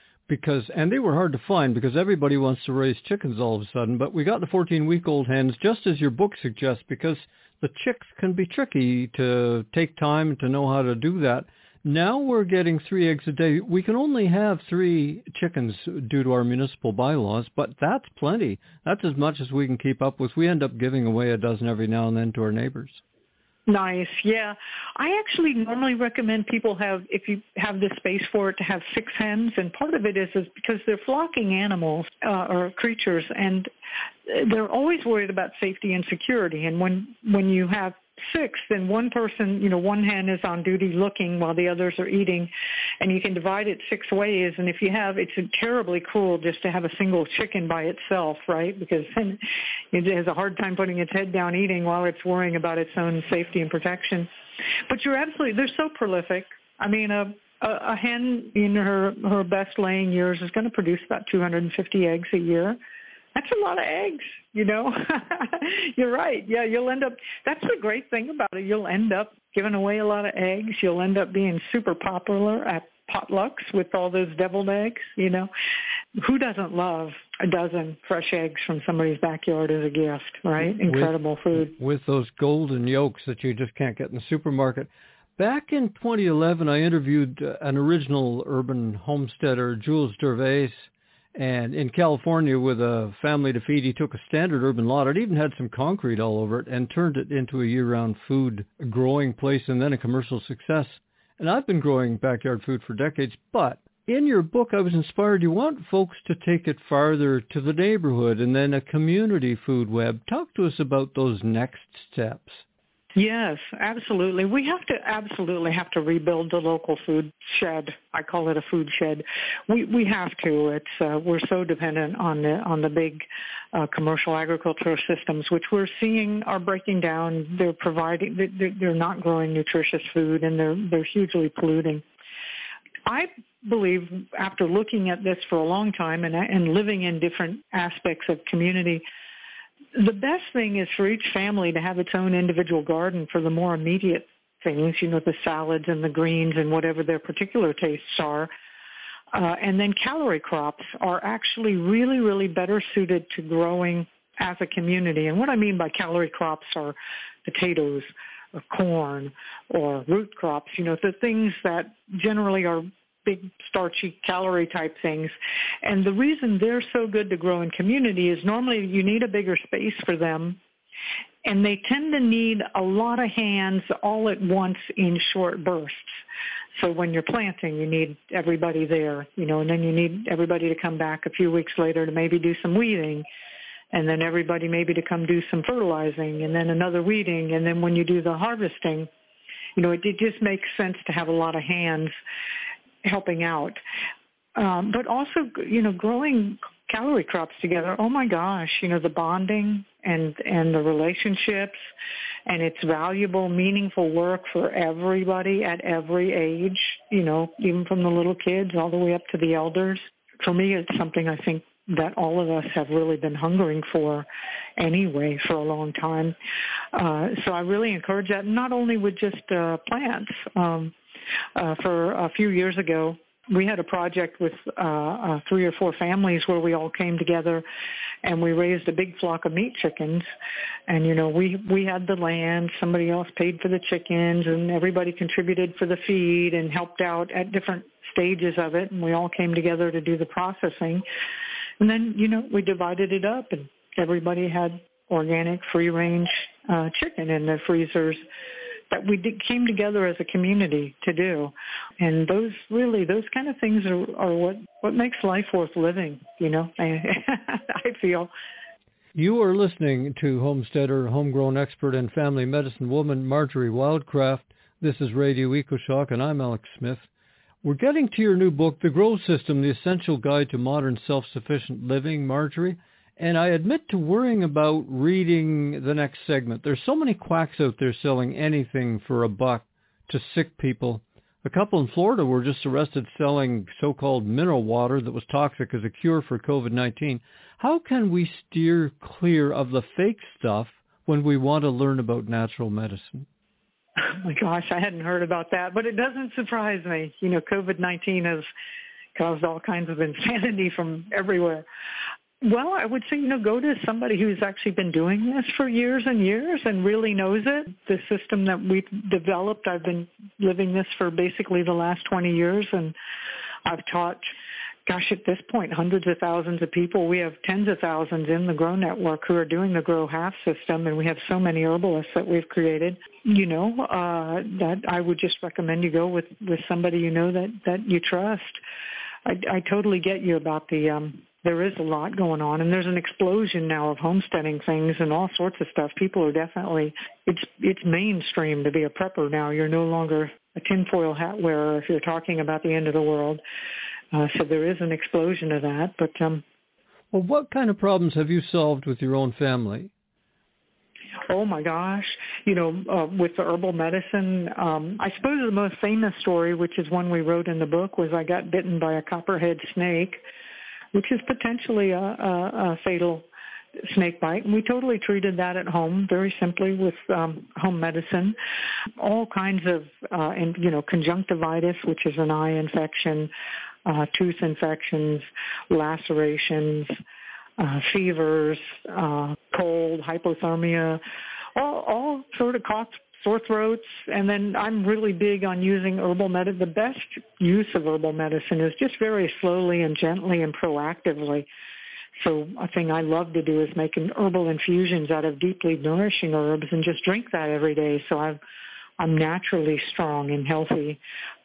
and they were hard to find because everybody wants to raise chickens all of a sudden, but we got the 14-week-old hens, just as your book suggests, because the chicks can be tricky to take time to know how to do that. Now we're getting 3 eggs a day. We can only have 3 chickens due to our municipal bylaws, but that's plenty. That's as much as we can keep up with. We end up giving away a dozen every now and then to our neighbors. Nice, yeah. I actually normally recommend people have, if you have the space for it, to have 6 hens, and part of it is because they're flocking animals or creatures, and they're always worried about safety and security. And when you have 6, then one person, you know, one hen is on duty looking while the others are eating, and you can divide it 6 ways. And if you have, it's terribly cruel just to have a single chicken by itself, right? Because then it has a hard time putting its head down eating while it's worrying about its own safety and protection. But you're absolutely, they're so prolific. I mean, a hen in her best laying years is going to produce about 250 eggs a year. That's a lot of eggs, you know. You're right. Yeah, you'll end up, that's the great thing about it. You'll end up giving away a lot of eggs. You'll end up being super popular at potlucks with all those deviled eggs, you know. Who doesn't love a dozen fresh eggs from somebody's backyard as a gift, right? Incredible food. With those golden yolks that you just can't get in the supermarket. Back in 2011, I interviewed an original urban homesteader, Jules Dervais, and in California with a family to feed, he took a standard urban lot. It even had some concrete all over it and turned it into a year-round food growing place and then a commercial success. And I've been growing backyard food for decades, but in your book, I was inspired. You want folks to take it farther to the neighborhood and then a community food web. Talk to us about those next steps. Yes, absolutely. We absolutely have to rebuild the local food shed. I call it a food shed. We have to. It's we're so dependent on the big commercial agricultural systems, which we're seeing are breaking down. They're not growing nutritious food, and they're hugely polluting. I believe, after looking at this for a long time and living in different aspects of community, the best thing is for each family to have its own individual garden for the more immediate things, the salads and the greens and whatever their particular tastes are. And then calorie crops are actually really, really better suited to growing as a community. And what I mean by calorie crops are potatoes or corn or root crops, the things that generally are big starchy calorie type things. And the reason they're so good to grow in community is normally you need a bigger space for them, and they tend to need a lot of hands all at once in short bursts. So when you're planting, you need everybody there, and then you need everybody to come back a few weeks later to maybe do some weeding, and then everybody maybe to come do some fertilizing, and then another weeding, and then when you do the harvesting, it just makes sense to have a lot of hands helping out. But also, growing calorie crops together, oh my gosh, the bonding and the relationships, and it's valuable, meaningful work for everybody at every age, even from the little kids all the way up to the elders. For me, it's something I think that all of us have really been hungering for anyway for a long time. So I really encourage that, not only with just plants. For a few years ago, we had a project with 3 or 4 families where we all came together and we raised a big flock of meat chickens. And, we had the land, somebody else paid for the chickens, and everybody contributed for the feed and helped out at different stages of it. And we all came together to do the processing. And then, we divided it up, and everybody had organic, free-range chicken in their freezers that we came together as a community to do. And those kind of things are what makes life worth living, I feel. You are listening to homesteader, homegrown expert, and family medicine woman Marjorie Wildcraft. This is Radio EcoShock, and I'm Alex Smith. We're getting to your new book, The Grow System, The Essential Guide to Modern Self-Sufficient Living, Marjorie. And I admit to worrying about reading the next segment. There's so many quacks out there selling anything for $1 to sick people. A couple in Florida were just arrested selling so-called mineral water that was toxic as a cure for COVID-19. How can we steer clear of the fake stuff when we want to learn about natural medicine? Oh my gosh, I hadn't heard about that, but it doesn't surprise me. COVID-19 has caused all kinds of insanity from everywhere. Well, I would say, go to somebody who's actually been doing this for years and years and really knows it. The system that we've developed, I've been living this for basically the last 20 years, and I've taught, at this point, hundreds of thousands of people. We have tens of thousands in the Grow Network who are doing the Grow Half system, and we have so many herbalists that we've created, that I would just recommend you go with somebody that you trust. I totally get you about there is a lot going on, and there's an explosion now of homesteading things and all sorts of stuff. People are definitely, it's mainstream to be a prepper now. You're no longer a tinfoil hat wearer if you're talking about the end of the world. So there is an explosion of that. But well, what kind of problems have you solved with your own family? Oh my gosh, with the herbal medicine, I suppose the most famous story, which is one we wrote in the book, was I got bitten by a copperhead snake, which is potentially a fatal snake bite. And we totally treated that at home, very simply with home medicine. All kinds of, conjunctivitis, which is an eye infection, tooth infections, lacerations, fevers, cold, hypothermia, all sort of cough sore throats. And then I'm really big on using herbal medicine. The best use of herbal medicine is just very slowly and gently and proactively. So a thing I love to do is making herbal infusions out of deeply nourishing herbs and just drink that every day. So I'm naturally strong and healthy.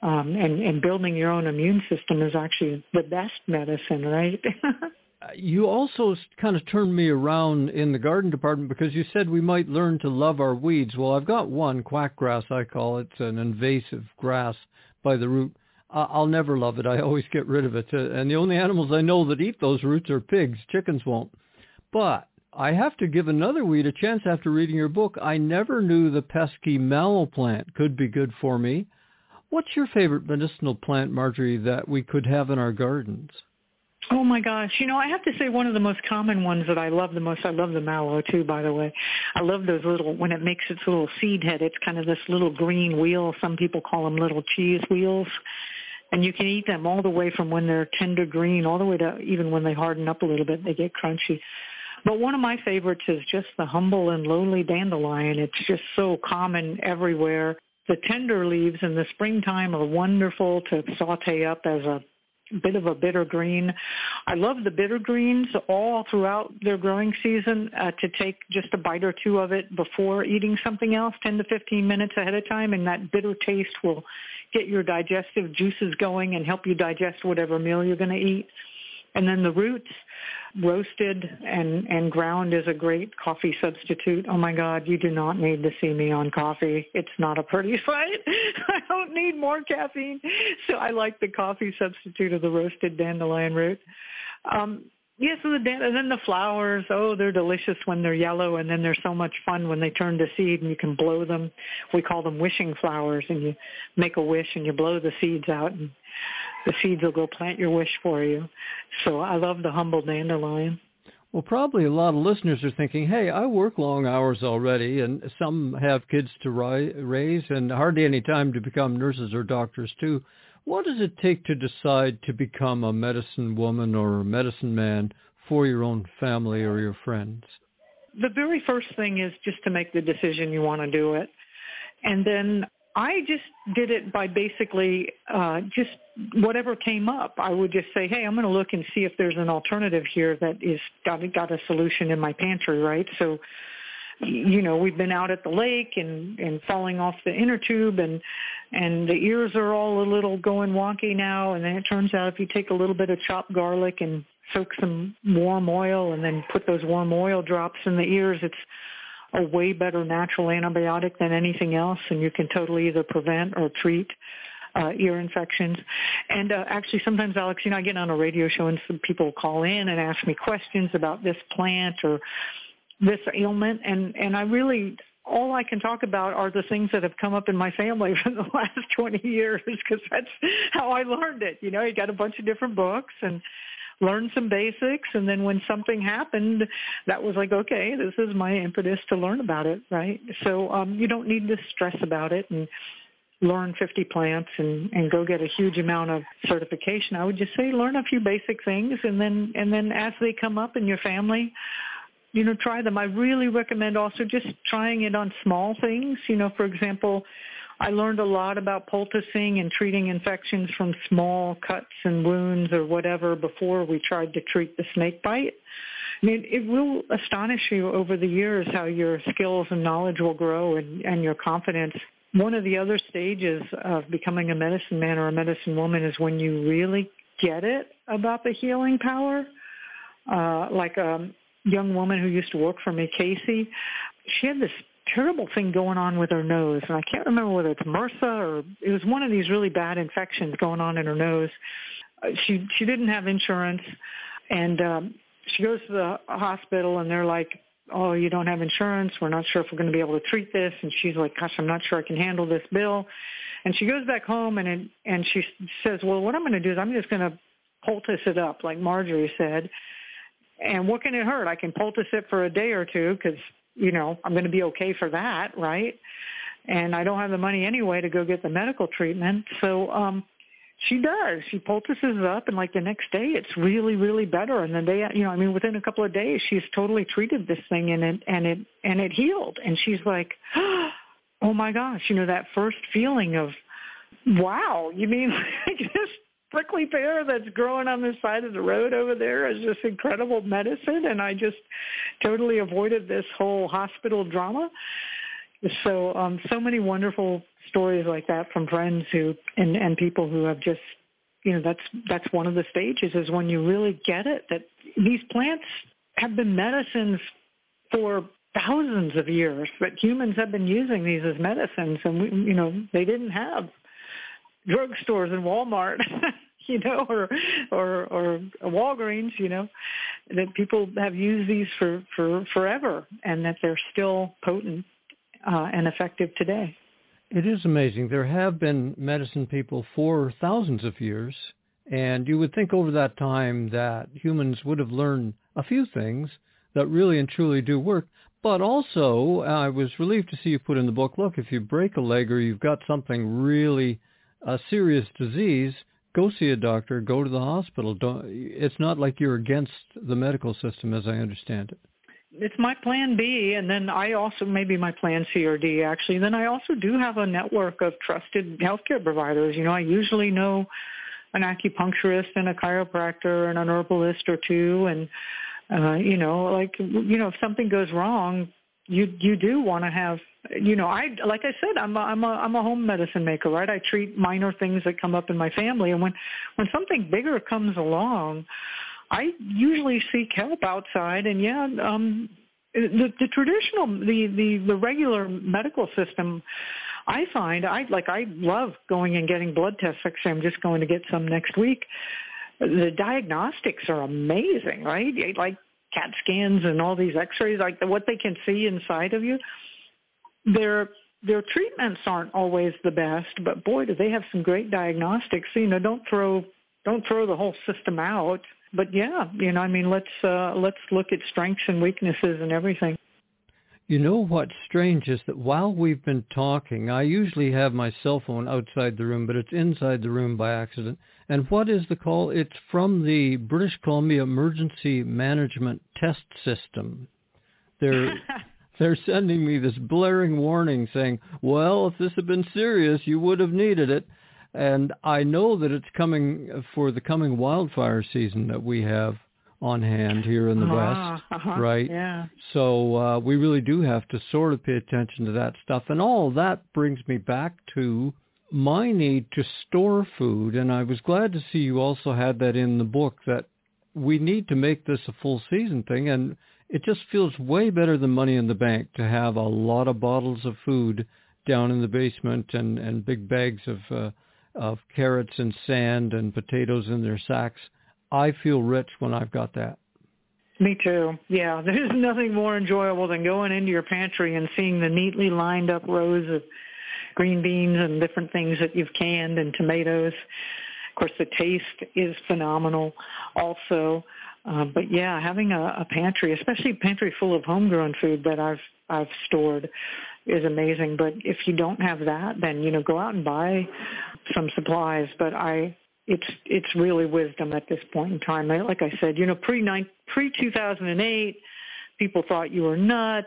And building your own immune system is actually the best medicine, right? You also kind of turned me around in the garden department because you said we might learn to love our weeds. Well, I've got one, quackgrass, I call it. It's an invasive grass by the root. I'll never love it. I always get rid of it. And the only animals I know that eat those roots are pigs. Chickens won't. But I have to give another weed a chance after reading your book. I never knew the pesky mallow plant could be good for me. What's your favorite medicinal plant, Marjorie, that we could have in our gardens? Oh, my gosh. I have to say one of the most common ones that I love the most, I love the mallow, too, by the way. I love those when it makes its little seed head, it's kind of this little green wheel. Some people call them little cheese wheels. And you can eat them all the way from when they're tender green all the way to even when they harden up a little bit, they get crunchy. But one of my favorites is just the humble and lowly dandelion. It's just so common everywhere. The tender leaves in the springtime are wonderful to saute up as a bit of a bitter green. I love the bitter greens all throughout their growing season to take just a bite or two of it before eating something else, 10 to 15 minutes ahead of time, and that bitter taste will get your digestive juices going and help you digest whatever meal you're going to eat. And then the roots, roasted and ground, is a great coffee substitute. Oh, my God, you do not need to see me on coffee. It's not a pretty sight. I don't need more caffeine. So I like the coffee substitute of the roasted dandelion root. Yes, and then the flowers, they're delicious when they're yellow, and then they're so much fun when they turn to seed and you can blow them. We call them wishing flowers, and you make a wish and you blow the seeds out, and the seeds will go plant your wish for you. So I love the humble dandelion. Well, probably a lot of listeners are thinking, hey, I work long hours already, and some have kids to raise and hardly any time to become nurses or doctors, too. What does it take to decide to become a medicine woman or a medicine man for your own family or your friends? The very first thing is just to make the decision you want to do it. And then I just did it by basically just whatever came up. I would just say, hey, I'm going to look and see if there's an alternative here that is got a solution in my pantry, right? So, we've been out at the lake and falling off the inner tube and the ears are all a little going wonky now. And then it turns out if you take a little bit of chopped garlic and soak some warm oil and then put those warm oil drops in the ears, it's a way better natural antibiotic than anything else. And you can totally either prevent or treat ear infections. And actually sometimes, Alex, I get on a radio show and some people call in and ask me questions about this plant or this ailment, and I really, all I can talk about are the things that have come up in my family for the last 20 years, because that's how I learned it. You got a bunch of different books and learned some basics, and then when something happened, that was like, okay, this is my impetus to learn about it, right? So you don't need to stress about it and learn 50 plants and go get a huge amount of certification. I would just say learn a few basic things, and then as they come up in your family, try them. I really recommend also just trying it on small things. For example, I learned a lot about poulticing and treating infections from small cuts and wounds or whatever before we tried to treat the snake bite. I mean, it will astonish you over the years how your skills and knowledge will grow and your confidence. One of the other stages of becoming a medicine man or a medicine woman is when you really get it about the healing power. Like a young woman who used to work for me, Casey, she had this terrible thing going on with her nose, and I can't remember whether it's MRSA or it was one of these really bad infections going on in her nose. She didn't have insurance, and she goes to the hospital, and they're like, oh, you don't have insurance. We're not sure if we're going to be able to treat this. And she's like, gosh, I'm not sure I can handle this bill. And she goes back home, and she says, well, what I'm going to do is I'm just going to poultice it up, like Marjorie said. And what can it hurt? I can poultice it for a day or two because, I'm going to be okay for that, right? And I don't have the money anyway to go get the medical treatment. So she does. She poultices it up, and like the next day, it's really, really better. And the day, within a couple of days, she's totally treated this thing, and it healed. And she's like, oh my gosh, that first feeling of, wow, you mean like this prickly pear that's growing on the side of the road over there is just incredible medicine, and I just totally avoided this whole hospital drama. So so many wonderful stories like that from friends who and people who have just, that's one of the stages, is when you really get it, that these plants have been medicines for thousands of years, but humans have been using these as medicines, and they didn't have drugstores and Walmart, or Walgreens, that people have used these for forever, and that they're still potent and effective today. It is amazing. There have been medicine people for thousands of years, and you would think over that time that humans would have learned a few things that really and truly do work. But also, I was relieved to see you put in the book, look, if you break a leg or you've got something really, a serious disease, go see a doctor, go to the hospital. It's not like you're against the medical system, as I understand it. It's my plan B, and then I also, maybe my plan C or D, actually. Then I also do have a network of trusted healthcare providers. I usually know an acupuncturist and a chiropractor and an herbalist or two, and if something goes wrong, you do want to have, like I said, I'm a home medicine maker, right? I treat minor things that come up in my family, and when something bigger comes along, I usually seek help outside. And the traditional, the regular medical system, I find I love going and getting blood tests. Actually, I'm just going to get some next week. The diagnostics are amazing, right? Like CAT scans and all these X-rays, like what they can see inside of you. Their treatments aren't always the best, but boy, do they have some great diagnostics. Don't throw the whole system out. But let's look at strengths and weaknesses and everything. What's strange is that while we've been talking, I usually have my cell phone outside the room, but it's inside the room by accident. And what is the call? It's from the British Columbia Emergency Management Test System. They're sending me this blaring warning saying, well, if this had been serious, you would have needed it. And I know that it's coming for the coming wildfire season that we have on hand here in the West, right? Yeah. So we really do have to sort of pay attention to that stuff. And all that brings me back to my need to store food. And I was glad to see you also had that in the book, that we need to make this a full season thing. And it just feels way better than money in the bank to have a lot of bottles of food down in the basement and big bags of carrots and sand and potatoes in their sacks. I feel rich when I've got that. Me too. Yeah, there's nothing more enjoyable than going into your pantry and seeing the neatly lined up rows of green beans and different things that you've canned, and tomatoes. Of course, the taste is phenomenal also. But yeah, having a pantry, especially a pantry full of homegrown food that I've stored, is amazing. But if you don't have that, then go out and buy some supplies. But it's really wisdom at this point in time. Like I said, pre-2008, people thought you were nuts.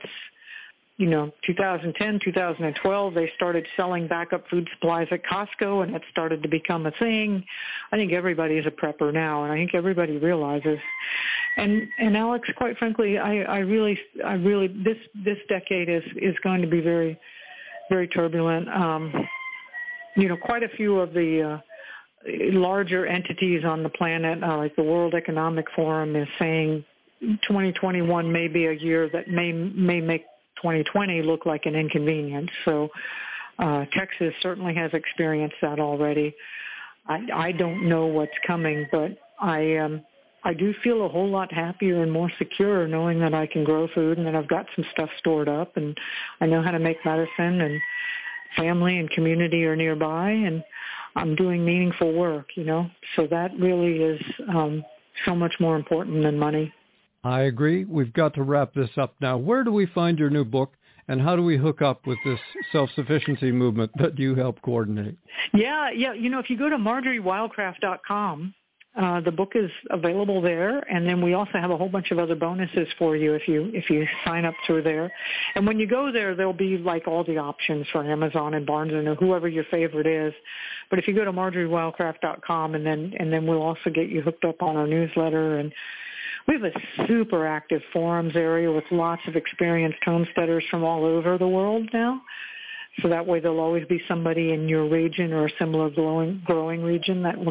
2010, 2012, they started selling backup food supplies at Costco, and it started to become a thing. I think everybody's a prepper now, and I think everybody realizes. And Alex, quite frankly, I really, this decade is going to be very, very turbulent. Quite a few of the larger entities on the planet, like the World Economic Forum, is saying 2021 may be a year that may make 2020 look like an inconvenience. So Texas certainly has experienced that already. I don't know what's coming, but I do feel a whole lot happier and more secure knowing that I can grow food and that I've got some stuff stored up, and I know how to make medicine, and family and community are nearby, and I'm doing meaningful work, So that really is so much more important than money. I agree. We've got to wrap this up now. Where do we find your new book, and how do we hook up with this self-sufficiency movement that you help coordinate? Yeah. If you go to MarjorieWildcraft.com, The book is available there, and then we also have a whole bunch of other bonuses for you if you sign up through there. And when you go there, there'll be like all the options for Amazon and Barnes & whoever your favorite is. But if you go to MarjorieWildcraft.com, and then we'll also get you hooked up on our newsletter. And we have a super active forums area with lots of experienced homesteaders from all over the world now. So that way there'll always be somebody in your region or a similar growing region that will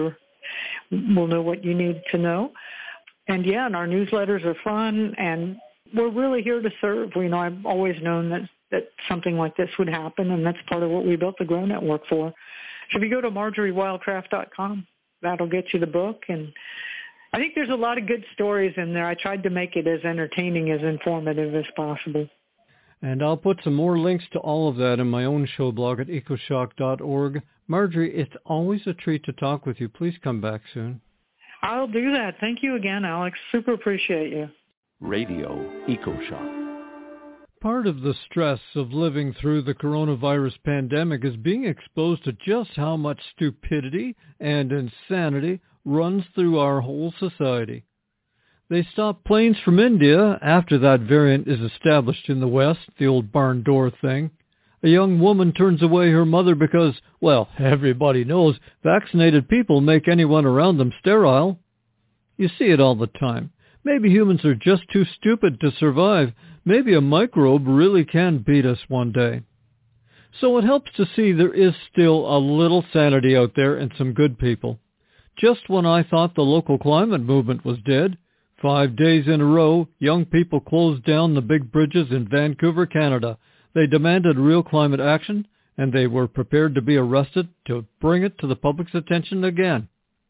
know what you need to know. And yeah, and our newsletters are fun, and we're really here to serve. I've always known that something like this would happen, and that's part of what we built the Grow Network for. So if you go to MarjorieWildcraft.com, that'll get you the book. And I think there's a lot of good stories in there. I tried to make it as entertaining, as informative as possible. And I'll put some more links to all of that in my own show blog at ecoshock.org. Marjorie, it's always a treat to talk with you. Please come back soon. I'll do that. Thank you again, Alex. Super appreciate you. Radio EcoShock. Part of the stress of living through the coronavirus pandemic is being exposed to just how much stupidity and insanity runs through our whole society. They stop planes from India after that variant is established in the West, the old barn door thing. A young woman turns away her mother because, well, everybody knows vaccinated people make anyone around them sterile. You see it all the time. Maybe humans are just too stupid to survive. Maybe a microbe really can beat us one day. So it helps to see there is still a little sanity out there and some good people. Just when I thought the local climate movement was dead, 5 days in a row, young people closed down the big bridges in Vancouver, Canada. They demanded real climate action, and they were prepared to be arrested to bring it to the public's attention again.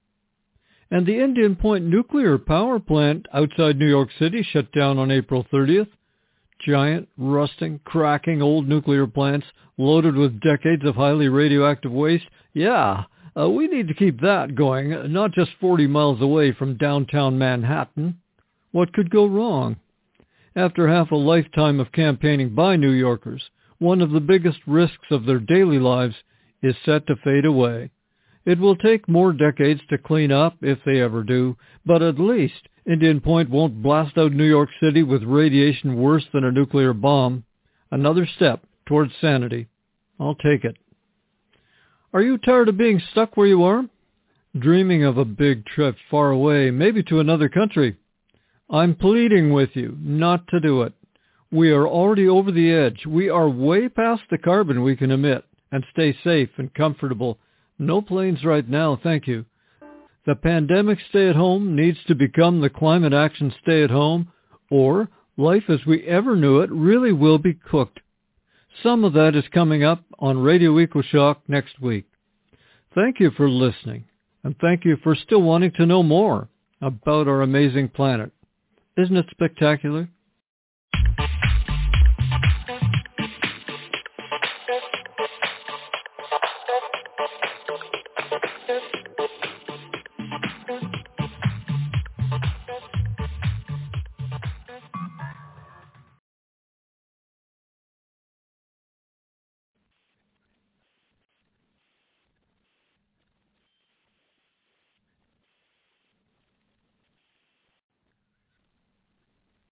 And the Indian Point nuclear power plant outside New York City shut down on April 30th. Giant, rusting, cracking old nuclear plants loaded with decades of highly radioactive waste. Yeah, we need to keep that going, not just 40 miles away from downtown Manhattan. What could go wrong? After half a lifetime of campaigning by New Yorkers, one of the biggest risks of their daily lives is set to fade away. It will take more decades to clean up, if they ever do, but at least Indian Point won't blast out New York City with radiation worse than a nuclear bomb. Another step towards sanity. I'll take it. Are you tired of being stuck where you are? Dreaming of a big trip far away, maybe to another country? I'm pleading with you not to do it. We are already over the edge. We are way past the carbon we can emit and stay safe and comfortable. No planes right now, thank you. The pandemic stay-at-home needs to become the climate action stay-at-home, or life as we ever knew it really will be cooked. Some of that is coming up on Radio EcoShock next week. Thank you for listening, and thank you for still wanting to know more about our amazing planet. Isn't it spectacular?